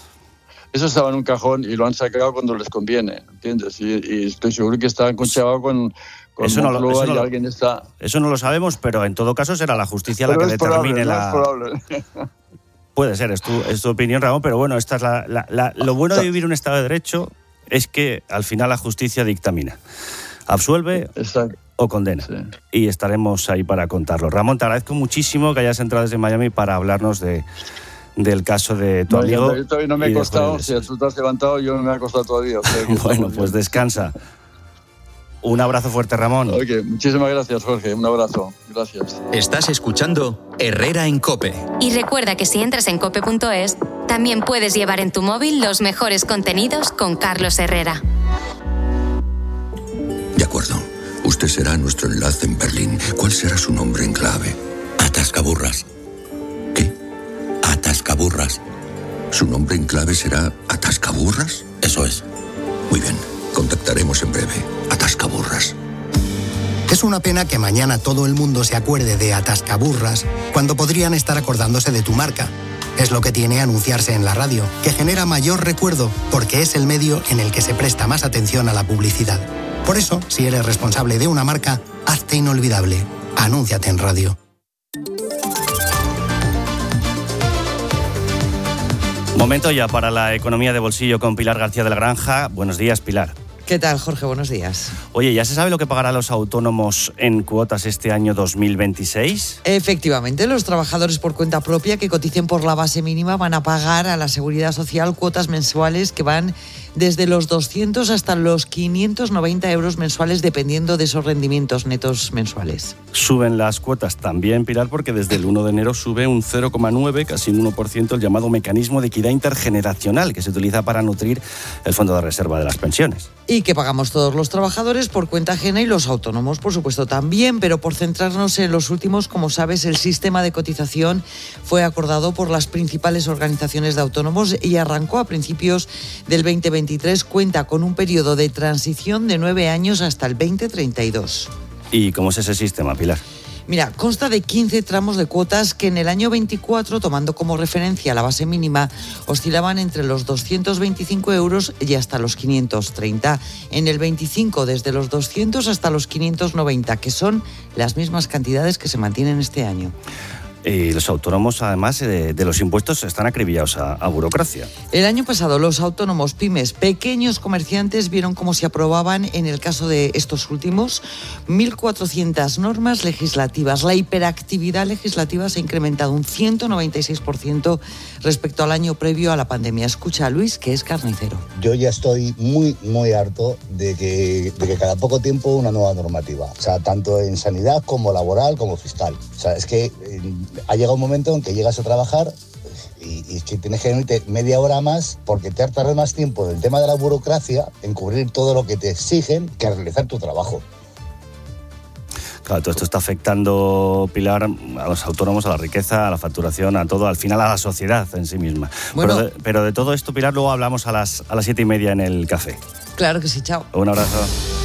Eso estaba en un cajón y lo han sacado cuando les conviene, ¿entiendes? Y, y estoy seguro que está conchavado con... Eso no, lo, eso, no lo, está... eso no lo sabemos, pero en todo caso será la justicia pero la que determine probable, la... No es probable. Puede ser, es tu, es tu opinión, Ramón, pero bueno, esta es la, la, la, lo bueno de vivir un Estado de Derecho es que al final la justicia dictamina. Absuelve Exacto. o condena. Sí. Y estaremos ahí para contarlo. Ramón, te agradezco muchísimo que hayas entrado desde Miami para hablarnos de... del caso de tu no, amigo. Yo, yo todavía no me he costado, si tú te has levantado, yo no me he acostado todavía. O sea, bueno, pues descansa. Un abrazo fuerte, Ramón. Okay, muchísimas gracias, Jorge. Un abrazo. Gracias. Estás escuchando Herrera en COPE. Y recuerda que si entras en cope punto es, también puedes llevar en tu móvil los mejores contenidos con Carlos Herrera. De acuerdo. Usted será nuestro enlace en Berlín. ¿Cuál será su nombre en clave? Atascaburras. ¿Qué? Atascaburras. ¿Su nombre en clave será Atascaburras? Eso es. Muy bien. Contactaremos en breve. Atascaburras. Es una pena que mañana todo el mundo se acuerde de Atascaburras cuando podrían estar acordándose de tu marca. Es lo que tiene anunciarse en la radio, que genera mayor recuerdo porque es el medio en el que se presta más atención a la publicidad. Por eso, si eres responsable de una marca, hazte inolvidable. Anúnciate en radio. Momento ya para la economía de bolsillo con Pilar García de la Granja. Buenos días, Pilar. ¿Qué tal, Jorge? Buenos días. Oye, ¿ya se sabe lo que pagarán los autónomos en cuotas este año dos mil veintiséis? Efectivamente, los trabajadores por cuenta propia que coticen por la base mínima van a pagar a la Seguridad Social cuotas mensuales que van desde los doscientos hasta los quinientos noventa euros mensuales, dependiendo de esos rendimientos netos mensuales. Suben las cuotas también, Pilar, porque desde el uno de enero sube un cero coma nueve, casi un uno por ciento, el llamado mecanismo de equidad intergeneracional, que se utiliza para nutrir el fondo de reserva de las pensiones. Y que pagamos todos los trabajadores por cuenta ajena y los autónomos, por supuesto, también. Pero por centrarnos en los últimos, como sabes, el sistema de cotización fue acordado por las principales organizaciones de autónomos y arrancó a principios del veinte veintitrés. Cuenta con un periodo de transición de nueve años hasta el veinte treinta y dos. ¿Y cómo es ese sistema, Pilar? Mira, consta de quince tramos de cuotas que en el año veinticuatro, tomando como referencia la base mínima, oscilaban entre los doscientos veinticinco euros y hasta los quinientos treinta. En el veinticinco, desde los doscientos hasta los quinientos noventa, que son las mismas cantidades que se mantienen este año. Y los autónomos, además de, de los impuestos, están acribillados a, a burocracia. El año pasado, los autónomos, pymes, pequeños comerciantes vieron cómo se aprobaban, en el caso de estos últimos, mil cuatrocientas normas legislativas. La hiperactividad legislativa se ha incrementado un ciento noventa y seis por ciento respecto al año previo a la pandemia. Escucha a Luis, que es carnicero. Yo ya estoy muy, muy harto de que, de que cada poco tiempo una nueva normativa. O sea, tanto en sanidad como laboral como fiscal. O sea, es que Eh, ha llegado un momento en que llegas a trabajar y, y que tienes que venirte media hora más porque te hartas más tiempo del tema de la burocracia en cubrir todo lo que te exigen que realizar tu trabajo. Claro, todo esto está afectando, Pilar, a los autónomos, a la riqueza, a la facturación, a todo, al final a la sociedad en sí misma. Bueno, pero, de, pero de todo esto, Pilar, luego hablamos a las, a las siete y media en el café. Claro que sí, chao. Un abrazo.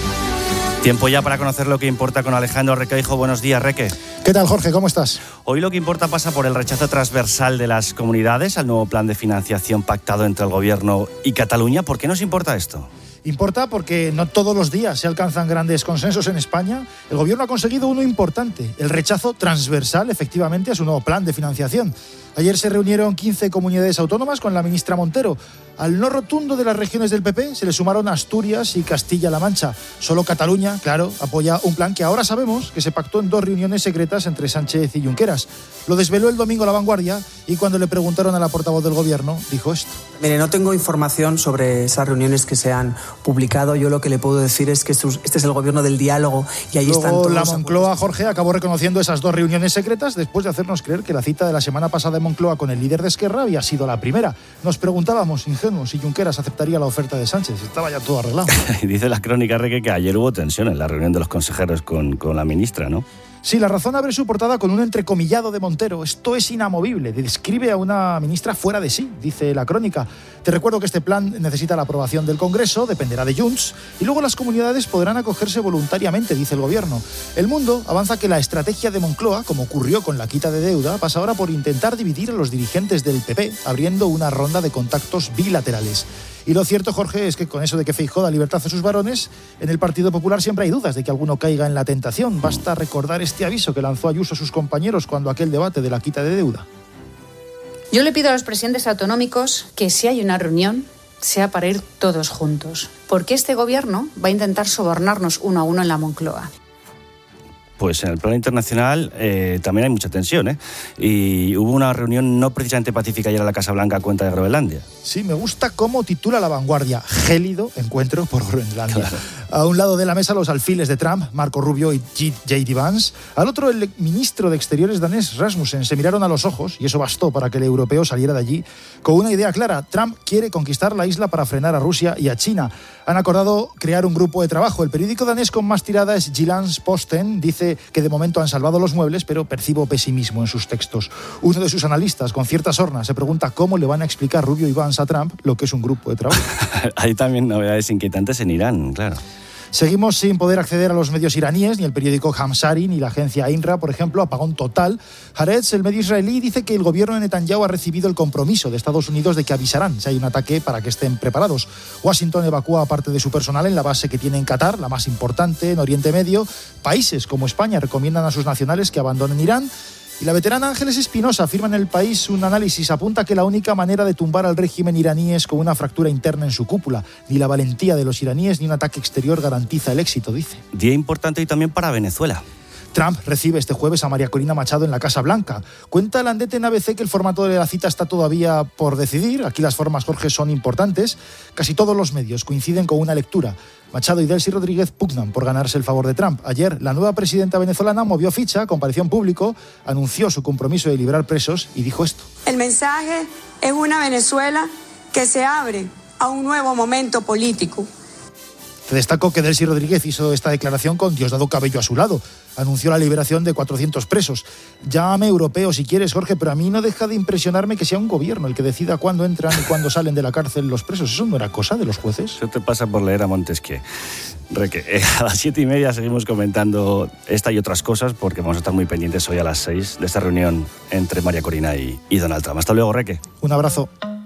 Tiempo ya para conocer lo que importa con Alejandro Requeijo. Buenos días, Reque. ¿Qué tal, Jorge? ¿Cómo estás? Hoy lo que importa pasa por el rechazo transversal de las comunidades al nuevo plan de financiación pactado entre el Gobierno y Cataluña. ¿Por qué nos importa esto? Importa porque no todos los días se alcanzan grandes consensos en España. El Gobierno ha conseguido uno importante, el rechazo transversal, efectivamente, a su nuevo plan de financiación. Ayer se reunieron quince comunidades autónomas con la ministra Montero. Al no rotundo de las regiones del P P se le sumaron Asturias y Castilla-La Mancha. Solo Cataluña, claro, apoya un plan que ahora sabemos que se pactó en dos reuniones secretas entre Sánchez y Junqueras. Lo desveló el domingo La Vanguardia y cuando le preguntaron a la portavoz del Gobierno dijo esto. Mire, no tengo información sobre esas reuniones que se han publicado. Yo lo que le puedo decir es que este es el Gobierno del diálogo y ahí Luego, están todos la los Moncloa, Jorge, acabó reconociendo esas dos reuniones secretas después de hacernos creer que la cita de la semana pasada de Moncloa con el líder de Esquerra había sido la primera. Nos preguntábamos, ingenuos, si Junqueras aceptaría la oferta de Sánchez. Estaba ya todo arreglado. Dice la crónica, Reque, que ayer hubo tensión en la reunión de los consejeros con, con la ministra, ¿no? Sí, La Razón abre su portada con un entrecomillado de Montero. Esto es inamovible. Describe a una ministra fuera de sí, dice la crónica. Te recuerdo que este plan necesita la aprobación del Congreso, dependerá de Junts, y luego las comunidades podrán acogerse voluntariamente, dice el Gobierno. El Mundo avanza que la estrategia de Moncloa, como ocurrió con la quita de deuda, pasa ahora por intentar dividir a los dirigentes del P P, abriendo una ronda de contactos bilaterales. Y lo cierto, Jorge, es que con eso de que Feijóo da libertad a sus varones, en el Partido Popular siempre hay dudas de que alguno caiga en la tentación. Basta recordar este aviso que lanzó Ayuso a sus compañeros cuando aquel debate de la quita de deuda. Yo le pido a los presidentes autonómicos que si hay una reunión, sea para ir todos juntos, porque este gobierno va a intentar sobornarnos uno a uno en la Moncloa. Pues en el plano internacional eh, también hay mucha tensión, ¿eh? Y hubo una reunión no precisamente pacífica ayer en la Casa Blanca a cuenta de Groenlandia. Sí, me gusta cómo titula La Vanguardia: gélido encuentro por Groenlandia. Claro. A un lado de la mesa los alfiles de Trump, Marco Rubio y J D Vance. Al otro el ministro de Exteriores danés Rasmussen. Se miraron a los ojos y eso bastó para que el europeo saliera de allí con una idea clara. Trump quiere conquistar la isla para frenar a Rusia y a China. Han acordado crear un grupo de trabajo. El periódico danés con más tirada es Jyllands-Posten. Dice que de momento han salvado los muebles, pero percibo pesimismo en sus textos. Uno de sus analistas, con cierta sorna, se pregunta cómo le van a explicar Rubio y Vance a Trump lo que es un grupo de trabajo. Hay también novedades inquietantes en Irán, claro. Seguimos sin poder acceder a los medios iraníes, ni el periódico Hamsari, ni la agencia INRA, por ejemplo, apagón total. Haaretz, el medio israelí, dice que el gobierno de Netanyahu ha recibido el compromiso de Estados Unidos de que avisarán si hay un ataque para que estén preparados. Washington evacúa parte de su personal en la base que tiene en Qatar, la más importante en Oriente Medio. Países como España recomiendan a sus nacionales que abandonen Irán. Y la veterana Ángeles Espinosa afirma en El País un análisis, apunta que la única manera de tumbar al régimen iraní es con una fractura interna en su cúpula. Ni la valentía de los iraníes ni un ataque exterior garantiza el éxito, dice. Día importante y también para Venezuela. Trump recibe este jueves a María Corina Machado en la Casa Blanca. Cuenta el Andete en A B C que el formato de la cita está todavía por decidir. Aquí las formas, Jorge, son importantes. Casi todos los medios coinciden con una lectura. Machado y Delcy Rodríguez pugnan por ganarse el favor de Trump. Ayer, la nueva presidenta venezolana movió ficha, compareció en público, anunció su compromiso de liberar presos y dijo esto. El mensaje es una Venezuela que se abre a un nuevo momento político. Te destaco que Delcy Rodríguez hizo esta declaración con Diosdado Cabello a su lado. Anunció la liberación de cuatrocientos presos. Llámame europeo si quieres, Jorge, pero a mí no deja de impresionarme que sea un gobierno el que decida cuándo entran y cuándo salen de la cárcel los presos. ¿Eso no era cosa de los jueces? Eso te pasa por leer a Montesquieu. Reque, eh, a las siete y media seguimos comentando esta y otras cosas porque vamos a estar muy pendientes hoy a las seis de esta reunión entre María Corina y, y Donald Trump. Hasta luego, Reque. Un abrazo.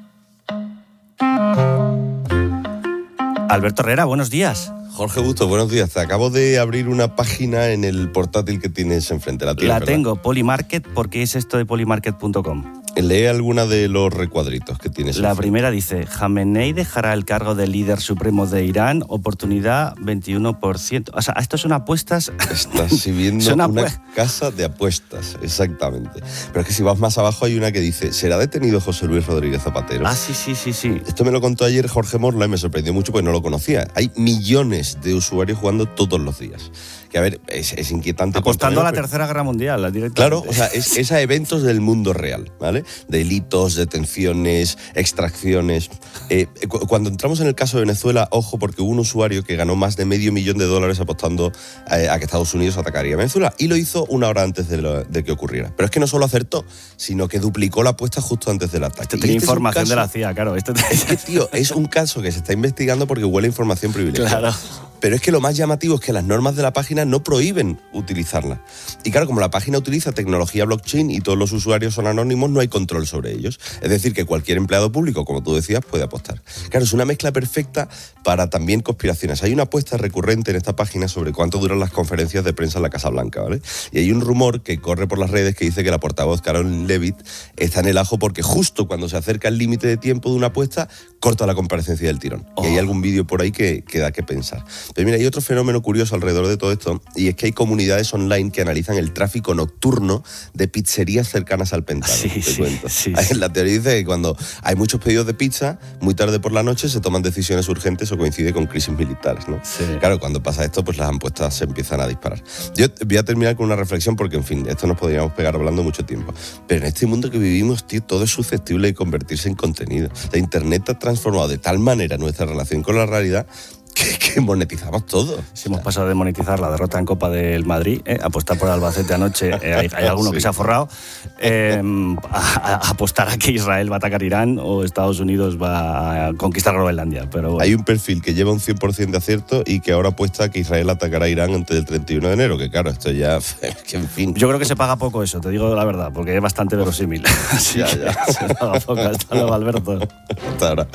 Alberto Herrera, buenos días. Jorge Busto, buenos días. Te acabo de abrir una página en el portátil que tienes enfrente. La, tienes, la ¿verdad? tengo, Polymarket. ¿Por qué es esto de polymarket punto com? Lee alguna de los recuadritos que tienes. La primera dice, Jamenei dejará el cargo de líder supremo de Irán, oportunidad veintiuno por ciento. O sea, esto son apuestas... Estás viendo una una apu... casa de apuestas, exactamente. Pero es que si vas más abajo hay una que dice, ¿será detenido José Luis Rodríguez Zapatero? Ah, sí, sí, sí, sí. Esto me lo contó ayer Jorge Morla y me sorprendió mucho porque no lo conocía. Hay millones de usuarios jugando todos los días. Que a ver, es, es inquietante. Apostando a la pero... Tercera Guerra Mundial, directamente. Claro, o sea, es, es a eventos del mundo real, ¿vale? Delitos, detenciones, extracciones. Eh, cu- cuando entramos en el caso de Venezuela, ojo, porque hubo un usuario que ganó más de medio millón de dólares apostando a, a que Estados Unidos atacaría a Venezuela. Y lo hizo una hora antes de, lo, de que ocurriera. Pero es que no solo acertó, sino que duplicó la apuesta justo antes del ataque. Esto tiene este información caso, de la C I A, claro. Esto te... Es que, tío, es un caso que se está investigando porque huele a información privilegiada. Claro. Pero es que lo más llamativo es que las normas de la página no prohíben utilizarla. Y claro, como la página utiliza tecnología blockchain y todos los usuarios son anónimos, no hay control sobre ellos. Es decir, que cualquier empleado público, como tú decías, puede apostar. Claro, es una mezcla perfecta para también conspiraciones. Hay una apuesta recurrente en esta página sobre cuánto duran las conferencias de prensa en la Casa Blanca, ¿vale? Y hay un rumor que corre por las redes que dice que la portavoz Caroline Leavitt está en el ajo porque justo cuando se acerca el límite de tiempo de una apuesta, corta la comparecencia del tirón. Oh. Y hay algún vídeo por ahí que, que da que pensar. Pero mira, hay otro fenómeno curioso alrededor de todo esto, y es que hay comunidades online que analizan el tráfico nocturno de pizzerías cercanas al Pentágono. Sí, te sí, cuento. sí, sí. La teoría dice que cuando hay muchos pedidos de pizza, muy tarde por la noche se toman decisiones urgentes o coincide con crisis militares, ¿no? Sí. Claro, cuando pasa esto, pues las apuestas se empiezan a disparar. Yo voy a terminar con una reflexión porque, en fin, esto nos podríamos pegar hablando mucho tiempo. Pero en este mundo que vivimos, tío, todo es susceptible de convertirse en contenido. La Internet ha transformado de tal manera nuestra relación con la realidad que, que monetizamos todo. Si hemos pasado de monetizar la derrota en Copa del Madrid, eh, apostar por Albacete anoche, eh, hay, hay alguno sí. que se ha forrado, eh, a, a apostar a que Israel va a atacar Irán o Estados Unidos va a conquistar Groenlandia. Pero bueno. Hay un perfil que lleva un cien por ciento de acierto y que ahora apuesta a que Israel atacará a Irán antes del treinta y uno de enero, que claro, esto ya, que en fin. Yo creo que se paga poco eso, te digo la verdad, porque es bastante verosímil. Así ya, que ya. se paga poco. Hasta luego, Alberto. Hasta ahora.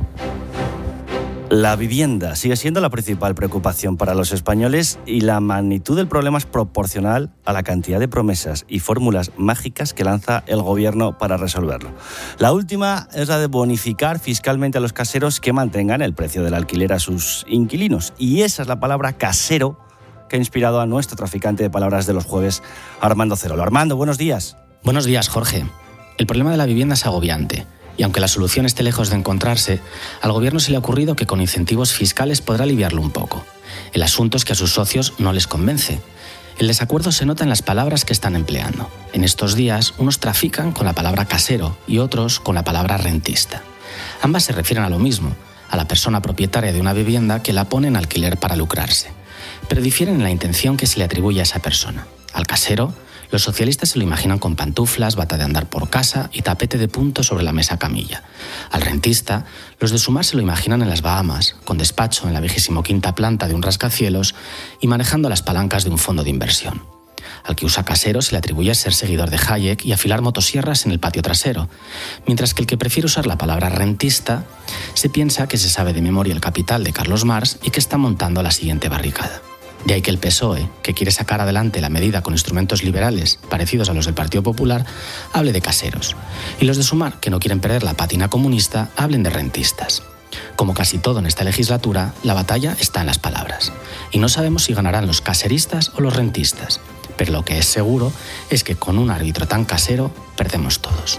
La vivienda sigue siendo la principal preocupación para los españoles y la magnitud del problema es proporcional a la cantidad de promesas y fórmulas mágicas que lanza el gobierno para resolverlo. La última es la de bonificar fiscalmente a los caseros que mantengan el precio del alquiler a sus inquilinos. Y esa es la palabra casero que ha inspirado a nuestro traficante de palabras de los jueves, Armando Cerolo. Armando, buenos días. Buenos días, Jorge. El problema de la vivienda es agobiante. Y aunque la solución esté lejos de encontrarse, al gobierno se le ha ocurrido que con incentivos fiscales podrá aliviarlo un poco. El asunto es que a sus socios no les convence. El desacuerdo se nota en las palabras que están empleando. En estos días, unos trafican con la palabra casero y otros con la palabra rentista. Ambas se refieren a lo mismo, a la persona propietaria de una vivienda que la pone en alquiler para lucrarse. Pero difieren en la intención que se le atribuye a esa persona. Al casero, los socialistas se lo imaginan con pantuflas, bata de andar por casa y tapete de punto sobre la mesa camilla. Al rentista, los de Sumar se lo imaginan en las Bahamas, con despacho en la vigésimo quinta planta de un rascacielos y manejando las palancas de un fondo de inversión. Al que usa casero se le atribuye ser seguidor de Hayek y afilar motosierras en el patio trasero, mientras que el que prefiere usar la palabra rentista se piensa que se sabe de memoria el Capital de Carlos Marx y que está montando la siguiente barricada. De ahí que el P S O E, que quiere sacar adelante la medida con instrumentos liberales parecidos a los del Partido Popular, hable de caseros. Y los de Sumar, que no quieren perder la pátina comunista, hablen de rentistas. Como casi todo en esta legislatura, la batalla está en las palabras. Y no sabemos si ganarán los caseristas o los rentistas. Pero lo que es seguro es que con un árbitro tan casero perdemos todos.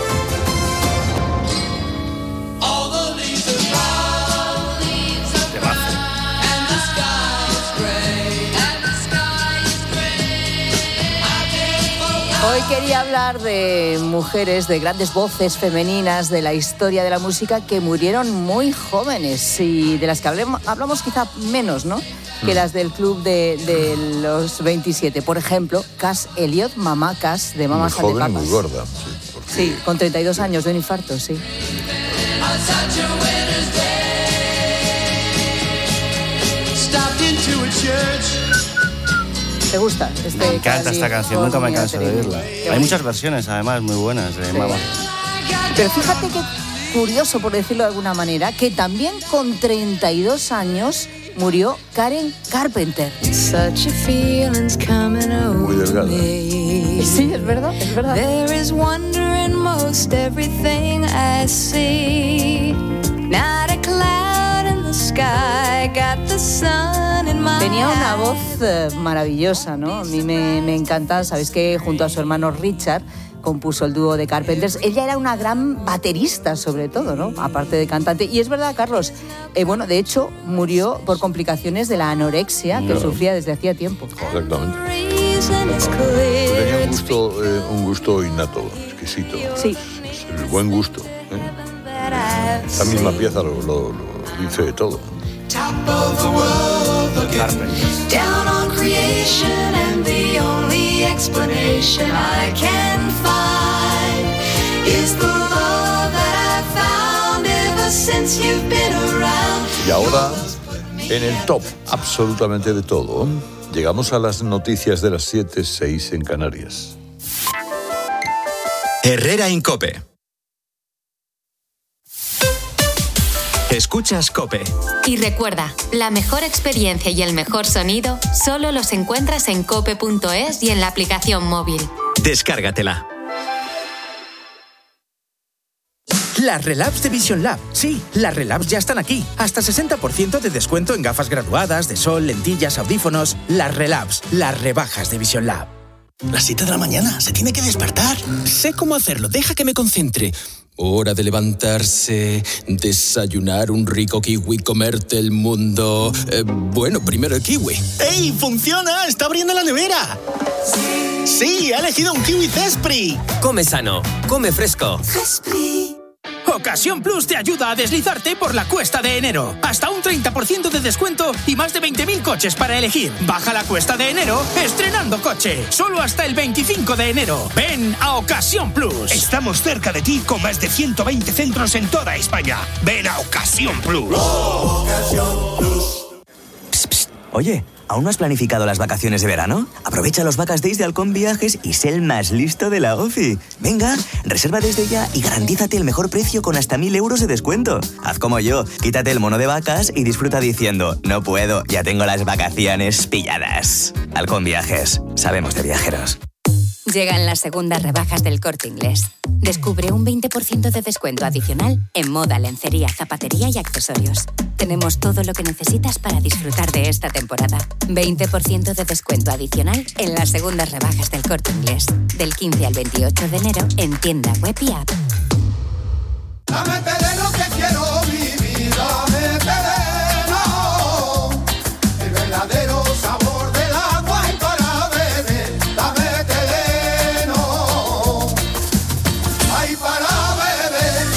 Hoy quería hablar de mujeres, de grandes voces femeninas de la historia de la música que murieron muy jóvenes y de las que hablemos, hablamos quizá menos, ¿no?, que las del club de, de los veintisiete. Por ejemplo, Cass Elliot, mamá Cass de Mamas and the Muy joven, Papas. muy gorda. Sí, porque... sí, con treinta y dos años de un infarto, sí. ¿Te gusta? Este Me encanta esta canción, nunca me canso de oírla. Hay muchas versiones, además, muy buenas de Sí. Mama. Pero fíjate qué curioso, por decirlo de alguna manera, que también con treinta y dos años murió Karen Carpenter. Muy delgada. Sí, es verdad, es verdad. There is wonder in most everything I see. Not a cloud in the sky, got the sun in my Tenía una eyes. voz eh, maravillosa, ¿no? A mí me, me encanta. Sabéis que junto a su hermano Richard compuso el dúo de Carpenters. Ella era una gran baterista, sobre todo, ¿no?, aparte de cantante. Y es verdad, Carlos, eh, bueno, de hecho, murió por complicaciones de la anorexia que No. sufría desde hacía tiempo. Exactamente. Tenía un gusto, eh, un gusto innato, exquisito. Sí. Es el buen gusto. ¿eh? Esta misma pieza lo, lo, lo dice todo. Top of the world, looking down on creation, and the only explanation I can find is the love that I've found ever since you've been around. Y ahora, en el top absolutamente de todo, llegamos a las noticias de las siete, seis en Canarias. Herrera Incope. Escuchas COPE. Y recuerda, la mejor experiencia y el mejor sonido solo los encuentras en cope punto es y en la aplicación móvil. Descárgatela. Las Relabs de Vision Lab. Sí, las Relabs ya están aquí. Hasta sesenta por ciento de descuento en gafas graduadas, de sol, lentillas, audífonos. Las Relabs, las rebajas de Vision Lab. Las siete de la mañana, se tiene que despertar. Sé cómo hacerlo, deja que me concentre. Hora de levantarse, desayunar un rico kiwi, comerte el mundo. Eh, bueno, primero el kiwi. ¡Ey, funciona! ¡Está abriendo la nevera! ¡Sí! ¡Sí, ha elegido un kiwi Zespri! Come sano, come fresco. Ocasión Plus te ayuda a deslizarte por la cuesta de enero. Hasta un treinta por ciento de descuento y más de veinte mil coches para elegir. Baja la cuesta de enero estrenando coche. Solo hasta el veinticinco de enero. Ven a Ocasión Plus. Estamos cerca de ti con más de ciento veinte centros en toda España. Ven a Ocasión Plus. Psst, psst. Oye, ¿aún no has planificado las vacaciones de verano? Aprovecha los Vacas Days de Halcón Viajes y sé el más listo de la OFI. Venga, reserva desde ya y garantízate el mejor precio con hasta mil euros de descuento. Haz como yo, quítate el mono de vacas y disfruta diciendo, no puedo, ya tengo las vacaciones pilladas. Halcón Viajes, sabemos de viajeros. Llegan las segundas rebajas del Corte Inglés. Descubre un veinte por ciento de descuento adicional en moda, lencería, zapatería y accesorios. Tenemos todo lo que necesitas para disfrutar de esta temporada. veinte por ciento de descuento adicional en las segundas rebajas del Corte Inglés. Del quince al veintiocho de enero en tienda web y app. Dame terreno que quiero vivir, dame terreno, el verdadero sabor del agua y para beber, dame terreno, ay para beber.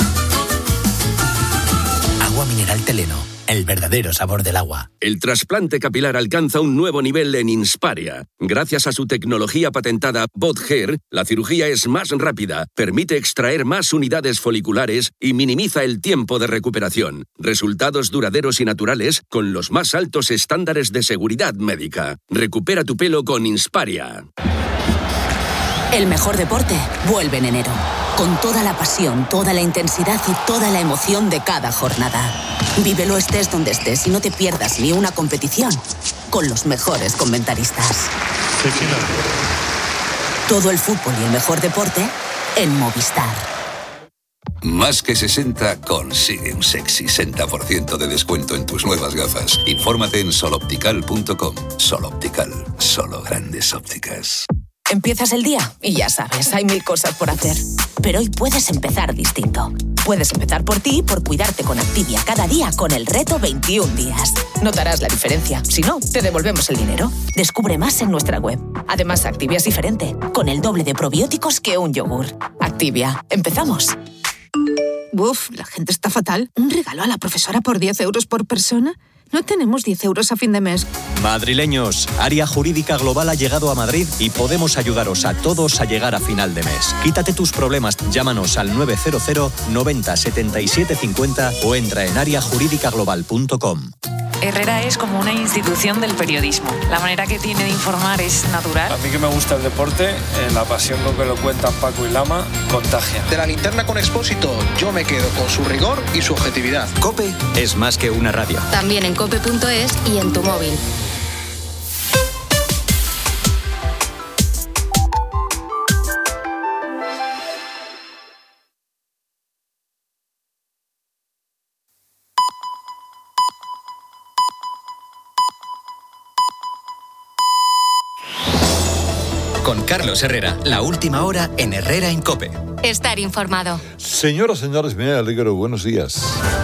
Agua mineral Teleno, el verdadero sabor del agua. El trasplante capilar alcanza un nuevo nivel en Insparia. Gracias a su tecnología patentada BotHair, la cirugía es más rápida, permite extraer más unidades foliculares y minimiza el tiempo de recuperación. Resultados duraderos y naturales con los más altos estándares de seguridad médica. Recupera tu pelo con Insparia. El mejor deporte vuelve en enero. Con toda la pasión, toda la intensidad y toda la emoción de cada jornada. Vívelo estés donde estés y no te pierdas ni una competición con los mejores comentaristas. Todo el fútbol y el mejor deporte en Movistar. Más que sesenta consigue un sexy sesenta por ciento de descuento en tus nuevas gafas. Infórmate en sol optical punto com. Sol Optical, solo grandes ópticas. Empiezas el día y ya sabes, hay mil cosas por hacer. Pero hoy puedes empezar distinto. Puedes empezar por ti, por cuidarte con Activia cada día con el reto veintiún días. Notarás la diferencia. Si no, te devolvemos el dinero. Descubre más en nuestra web. Además, Activia es diferente, con el doble de probióticos que un yogur. Activia. ¿Empezamos? Uf, la gente está fatal. ¿Un regalo a la profesora por diez euros por persona? No tenemos diez euros a fin de mes. Madrileños, Área Jurídica Global ha llegado a Madrid y podemos ayudaros a todos a llegar a final de mes. Quítate tus problemas, llámanos al nueve cero cero noventa setenta y siete cincuenta o entra en área jurídica global punto com. Herrera es como una institución del periodismo. La manera que tiene de informar es natural. A mí que me gusta el deporte, eh, la pasión con que lo cuentan Paco y Lama, contagia. De la linterna con Expósito, yo me quedo con su rigor y su objetividad. COPE es más que una radio. También en cope punto es y en tu móvil. Con Carlos Herrera, la última hora en Herrera en COPE. Estar informado. Señoras, señores, me alegro. Buenos días.